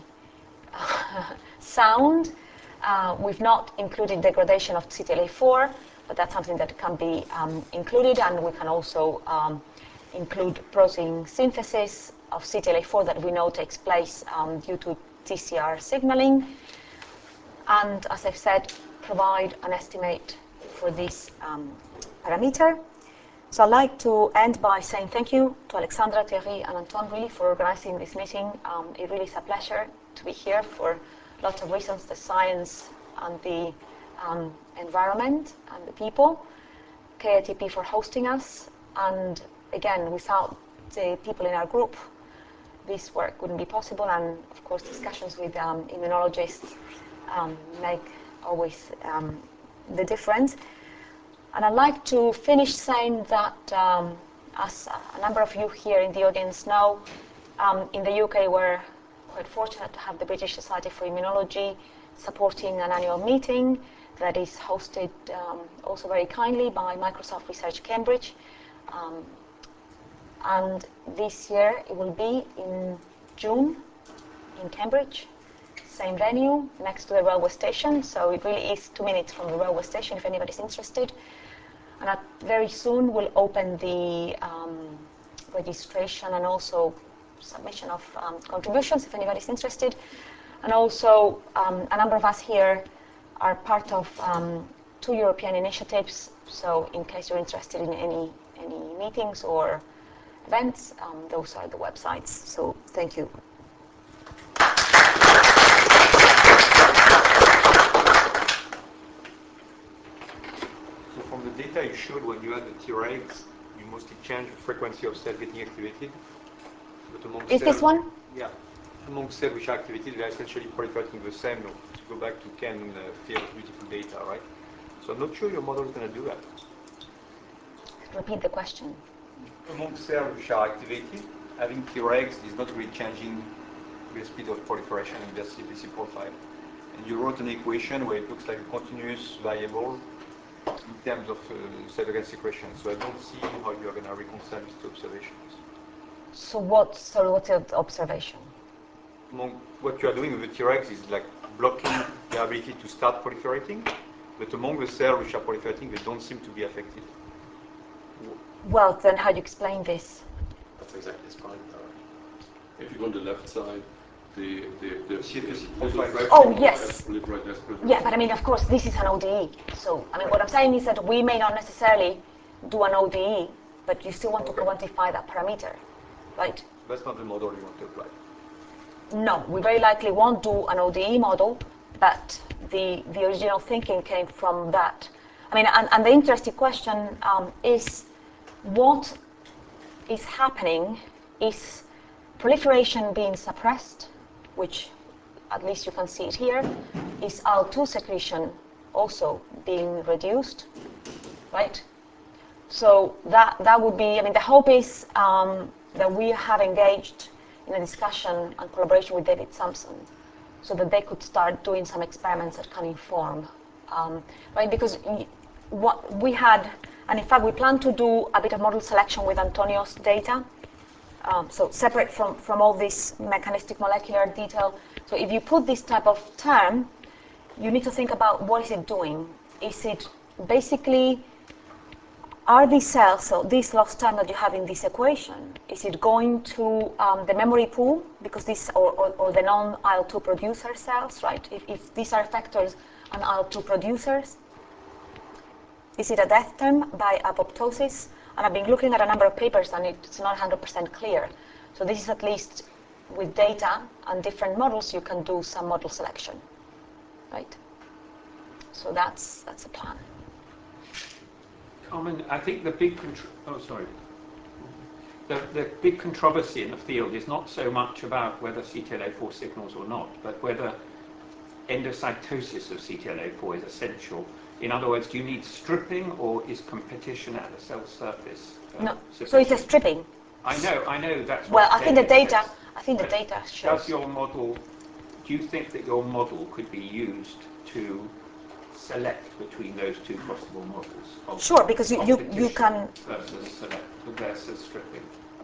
sound. Uh, we've not included degradation of C T L A four, but that's something that can be um, included, and we can also um, include protein synthesis of C T L A four that we know takes place um, due to T C R signaling. And as I've said, provide an estimate for this um, parameter. So I'd like to end by saying thank you to Alexandra, Thierry, and Anton really for organizing this meeting. Um, it really is a pleasure to be here for lots of reasons, the science and the um, environment and the people. K I T P for hosting us. And again, without the people in our group, this work wouldn't be possible. And of course, discussions with um, immunologists um, make always um, the difference. And I'd like to finish saying that, um, as a number of you here in the audience know, um, in the U K we're quite fortunate to have the British Society for Immunology supporting an annual meeting that is hosted um, also very kindly by Microsoft Research Cambridge. Um, and this year it will be in June in Cambridge. Same venue, next to the railway station, so it really is two minutes from the railway station if anybody's interested. And at, very soon we'll open the um, registration and also submission of um, contributions if anybody's interested. And also um, a number of us here are part of um, two European initiatives, so in case you're interested in any, any meetings or events, um, those are the websites. So thank you. So from the data you showed when you had the Tregs, you mostly changed the frequency of cells getting activated. But among Is cells, this one? Yeah. Among cells which are activated, they are essentially proliferating the same. To go back to Ken uh, Field's beautiful data, right? So I'm not sure your model is going to do that. Repeat the question. Among cells which are activated, having Tregs is not really changing the speed of proliferation in their C P C profile. And you wrote an equation where it looks like a continuous variable in terms of uh, cell secretion. So I don't see how you're going to reconcile these two observations. So what, sorry, what's the observation? Among what you are doing with the Tregs is like blocking their ability to start proliferating, but among the cells which are proliferating, they don't seem to be affected. Well, then how do you explain this? That's exactly his point, though. If you go on the left side, the the the C P C the profile. red Oh, profile yes. has proliferate less proliferate. Yeah, but I mean, of course, this is an O D E. So, I mean, what I'm saying is that we may not necessarily do an O D E, but you still want to Okay. quantify that parameter, right? That's not the model you want to apply. No, we very likely won't do an O D E model, but the, the original thinking came from that. I mean, and, and the interesting question um, is what is happening? Is proliferation being suppressed, which at least you can see it here? Is I L two secretion also being reduced, right? So that, that would be, I mean, the hope is um, that we have engaged in a discussion and collaboration with David Sampson so that they could start doing some experiments that can inform, um, right? Because y- what we had, and in fact we plan to do a bit of model selection with Antonio's data, um, so separate from, from all this mechanistic molecular detail. So if you put this type of term, you need to think about what is it doing. Is it basically, are these cells, so this lost time that you have in this equation, is it going to um, the memory pool, because this, or, or, or the non-I L two producer cells, right? If, if these are effectors and I L two producers, is it a death term by apoptosis? And I've been looking at a number of papers and it's not one hundred percent clear. So this is at least with data and different models, you can do some model selection, right? So that's that's the plan. Carmen, I think the big contr- oh sorry, the the big controversy in the field is not so much about whether C T L A four signals or not, but whether endocytosis of C T L A four is essential. In other words, do you need stripping or is competition at the cell surface? Uh, No, so it's a sufficient? stripping. I know, I know that's what Well, I think the David data, says. I think the But data shows. Does your model, do you think that your model could be used to select between those two possible models? Of Sure, because you, you, you competition can, versus select versus stripping.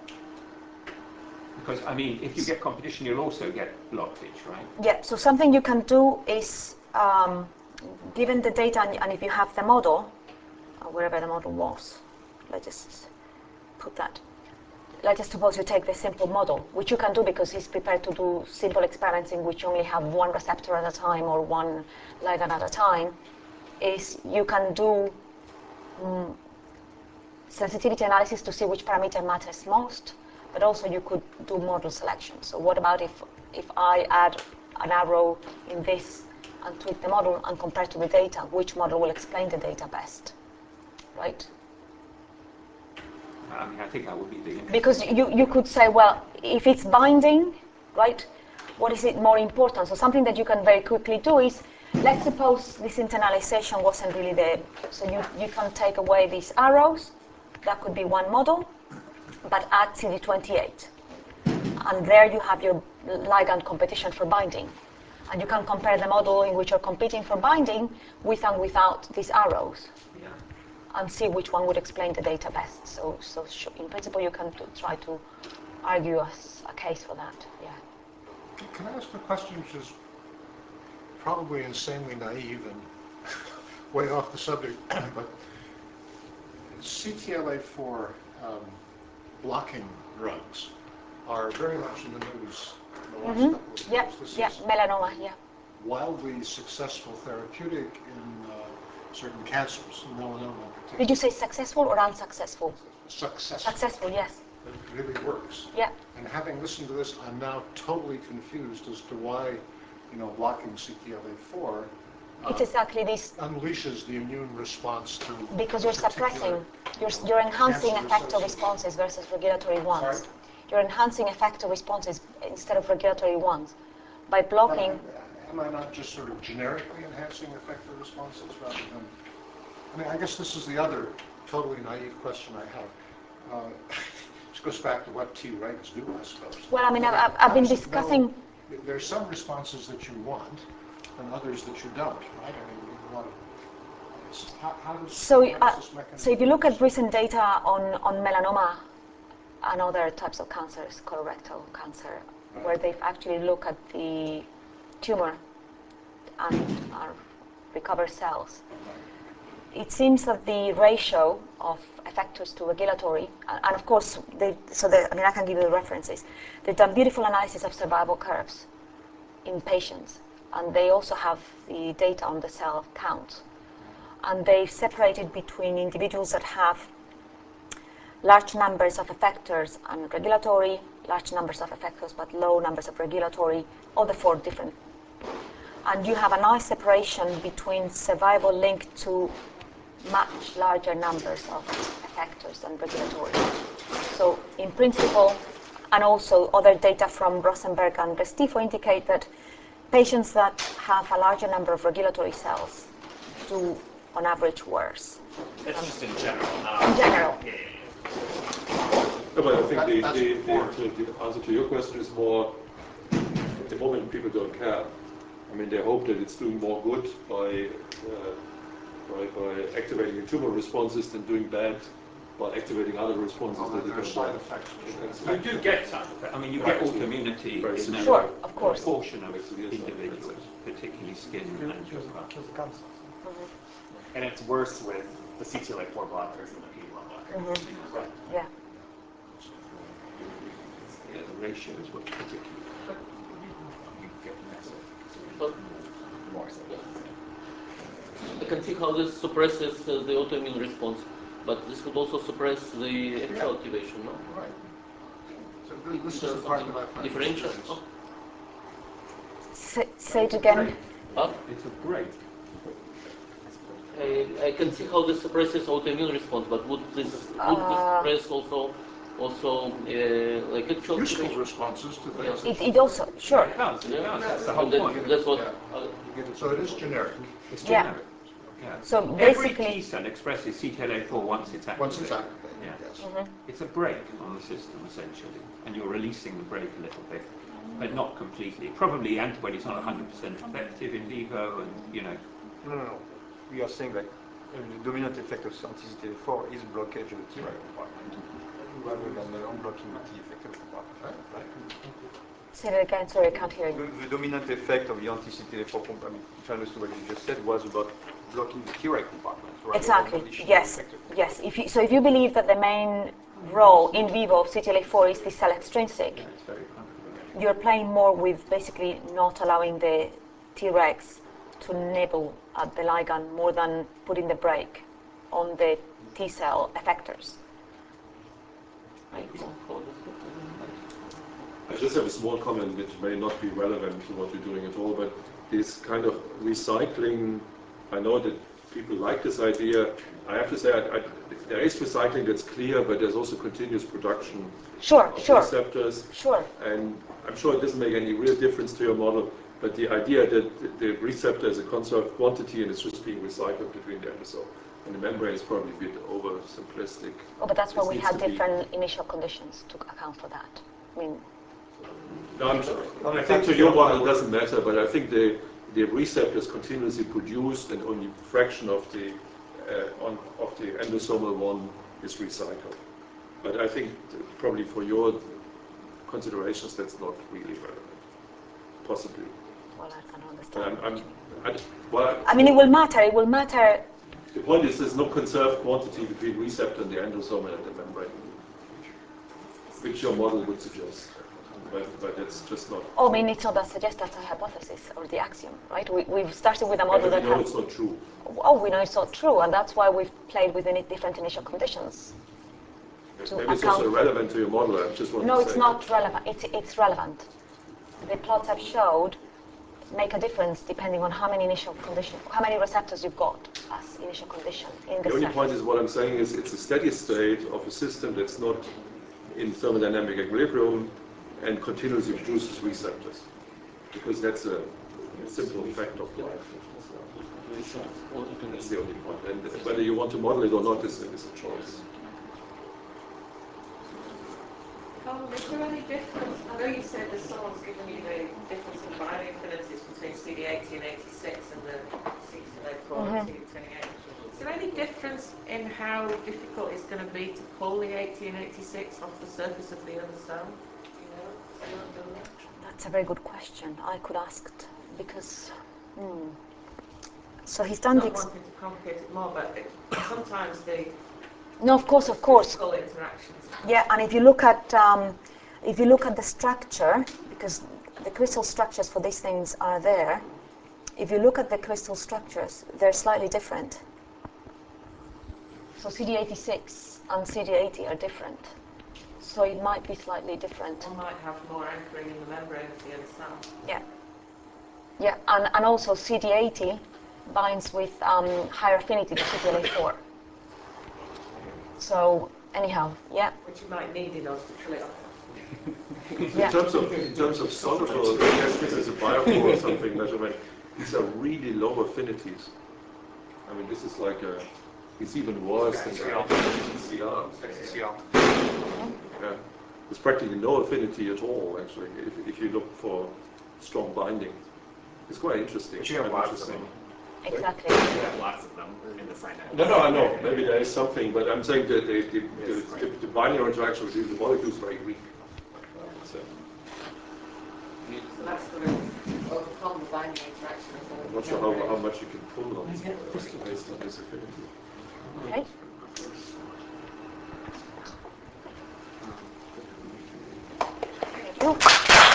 Because I mean, if you get competition, you'll also get blockage, right? yeah, so something you can do is, um, given the data and, and if you have the model, or wherever the model was, let's just put that. Let's just suppose you take the simple model, which you can do because he's prepared to do simple experiments in which you only have one receptor at a time or one ligand at a time, is you can do mm, sensitivity analysis to see which parameter matters most, but also you could do model selection. So what about if, if I add an arrow in this and tweak the model and compare to the data, which model will explain the data best, right? I mean, I think that would be the interesting. Because you, you could say, well, if it's binding, right, what is it more important? So something that you can very quickly do is, let's suppose this internalization wasn't really there. So you, you can take away these arrows, that could be one model, but add C D twenty-eight. And there you have your ligand competition for binding. And you can compare the model in which you're competing for binding with and without these arrows. Yeah. And see which one would explain the data best. So, so sh in principle, you can try to argue as a case for that. Yeah. Can I ask a question which is probably insanely naive and way off the subject, but C T L A four um, blocking drugs are very much in the news in the last Mm-hmm. couple of years. Yeah, This yeah, is melanoma, yeah. wildly successful therapeutic in uh, certain cancers, melanoma in particular. Did you say successful or unsuccessful? Successful. Successful, yes. It really works. Yeah. And having listened to this, I'm now totally confused as to why, you know, blocking C T L A four uh, It's exactly this, unleashes the immune response to because you're particular, suppressing, you're, you're enhancing cancer effector associated- responses versus regulatory ones. Sorry? You're enhancing effector responses instead of regulatory ones. By blocking, Am I not just sort of generically enhancing effector responses rather than, I mean, I guess this is the other totally naive question I have. Uh, This goes back to what Tregs do, I suppose. well, I mean, I've, I've- I've been discussing, There's some responses that you want and others that you don't, right? I mean, you want to, how, how does, so, how uh, does this mechanism? so if you look at recent data on, on melanoma and other types of cancers, colorectal cancer, where they've actually looked at the tumor and uh, recover cells, it seems that the ratio of effectors to regulatory, and, and of course, they, so they, I mean, I can give you the references. They've done beautiful analysis of survival curves in patients, and they also have the data on the cell count. And they've separated between individuals that have large numbers of effectors and regulatory, large numbers of effectors but low numbers of regulatory, all the four different. And you have a nice separation between survival linked to much larger numbers of effectors than regulatory. So in principle, and also other data from Rosenberg and Restifo indicate that patients that have a larger number of regulatory cells do, on average, worse. That's just in general. In general. Yeah. No, but I think the, That's the, important. the, the answer to your question is more, at the moment people don't care. I mean, they hope that it's doing more good by, uh, by, by activating the tumor responses than doing bad by activating other responses Well, that they there are don't side want. effects which That's- are You do get side effects. I mean, you get autoimmunity Very in severe. a Sure, of course. proportion of Very severe side individuals, effects. particularly skin and angiocarcinoma. And it's worse with the C T L A four blockers than the P D one blockers. Right. Yeah. Yeah, the ratio is what's particularly. But you get less. But More so. I can see how this suppresses uh, the autoimmune response, but this could also suppress the actual activation, no? Right. So th- this Is is there the part that something I find differential? curious. Oh, Say, say it again. huh? It's a break. I, I can see how this suppresses autoimmune response, but would this would this Uh, suppress also also uh, like actual Useful activation? responses to things. It, it also, sure. It does, it Yeah, does. That's the whole and that, point. that's what. Yeah. Uh, So it is generic, It's Yeah. generic. Yeah. So Every basically- T cell expresses C T L A four once it's activated. once it's activated, Yeah. yes. It's a brake on the system, essentially, and you're releasing the brake a little bit, but not completely. Probably antibodies not one hundred percent effective in vivo, and, you know, No, no, no. We are saying that uh, the dominant effect of anti-C T L A four is blockage of the Treg compartment, rather than the unblocking the T effector compartment. Right? Say it again, sorry, I can't hear The, you. the dominant effect of the anti-C T L A four compartment, if I understood what you just said, was about blocking the Treg compartment. rather Exactly, than unleashing yes, the effector. yes. If you, so if you believe that the main role in vivo of C T L A four is the cell extrinsic, yeah, it's very controversial. you're playing more with basically not allowing the Tregs to nibble at the ligand more than putting the brake on the T cell effectors. I just have a small comment which may not be relevant to what you're doing at all, but this kind of recycling, I know that people like this idea. I have to say, I, I, there is recycling that's clear, but there's also continuous production Sure, of sure. receptors. Sure. And I'm sure it doesn't make any real difference to your model, but the idea that the receptor is a conserved quantity and it's just being recycled between the endosome and the membrane is probably a bit oversimplistic. Oh, but that's why This we needs had to be- different initial conditions to account for that. I mean, No, I'm, I think to your model it doesn't matter, but I think the, the receptor is continuously produced and only a fraction of the, uh, on, of the endosomal one is recycled. But I think probably for your considerations that's not really relevant, possibly. well, I can But understand. I'm, I'm, I, well, I mean, it will matter. It will matter. the point is there's no conserved quantity between receptor and the endosome and the membrane, which your model would suggest. But, but it's just not. Oh, I mean, it's not that suggest that's a hypothesis or the axiom, right? We, we've started with a Yeah, model but that we know has. it's not true. Oh, we know it's not true, and that's why we've played with ini- different initial conditions. To Maybe it's account- also relevant to your model. I just want No, to it's say. not relevant. It's, it's relevant. The plots I've showed make a difference depending on how many initial condition, how many receptors you've got as initial condition in the The only cell. point is what I'm saying is it's a steady state of a system that's not in thermodynamic equilibrium and continuously produces receptors. Because that's a simple fact of life. That's the only point. And whether you want to model it or not is, is a choice. Colin, is there any difference? I know you said that someone's given you the difference in binding affinities between C D eighty and eighty-six and the C T L A four Mhm. and C D twenty-eight. Is there any difference in how difficult it's going to be to pull the eighty and eighty-six off the surface of the other cell? You know, is anyone done that? That's a very good question. I could ask t- because. Hmm. So he's done the. Not Ex- wanting to complicate it more, but it, sometimes the no, of course, of course. physical interactions. Yeah, and if you look at um, if you look at the structure, because the crystal structures for these things are there. If you look at the crystal structures, they're slightly different. So C D eighty-six and C D eighty are different. So it might be slightly different. One might have more anchoring in the membrane of the other cell. Yeah. Yeah, and, and also C D eighty binds with um, higher affinity to C T L A four. So anyhow, yeah. Which you might need in order to pull it off. In Yeah. terms of in terms of soluble, yes, this is a biopool or something measurement. These are really low affinities. I mean, this is like a. It's even worse than the C R. C R. Yeah. There's practically no affinity at all, actually, if, if you look for strong binding. It's quite interesting. But you have quite lots of interesting. them. Exactly. You have lots of them in the synapse. No, no, I know. Maybe there is something, but I'm saying that the, the, the, the binding interaction between the molecules is very weak. So, So that's going to overcome the binding interaction. I'm not sure how, how much you can pull on based on this affinity. Okay. Thank you.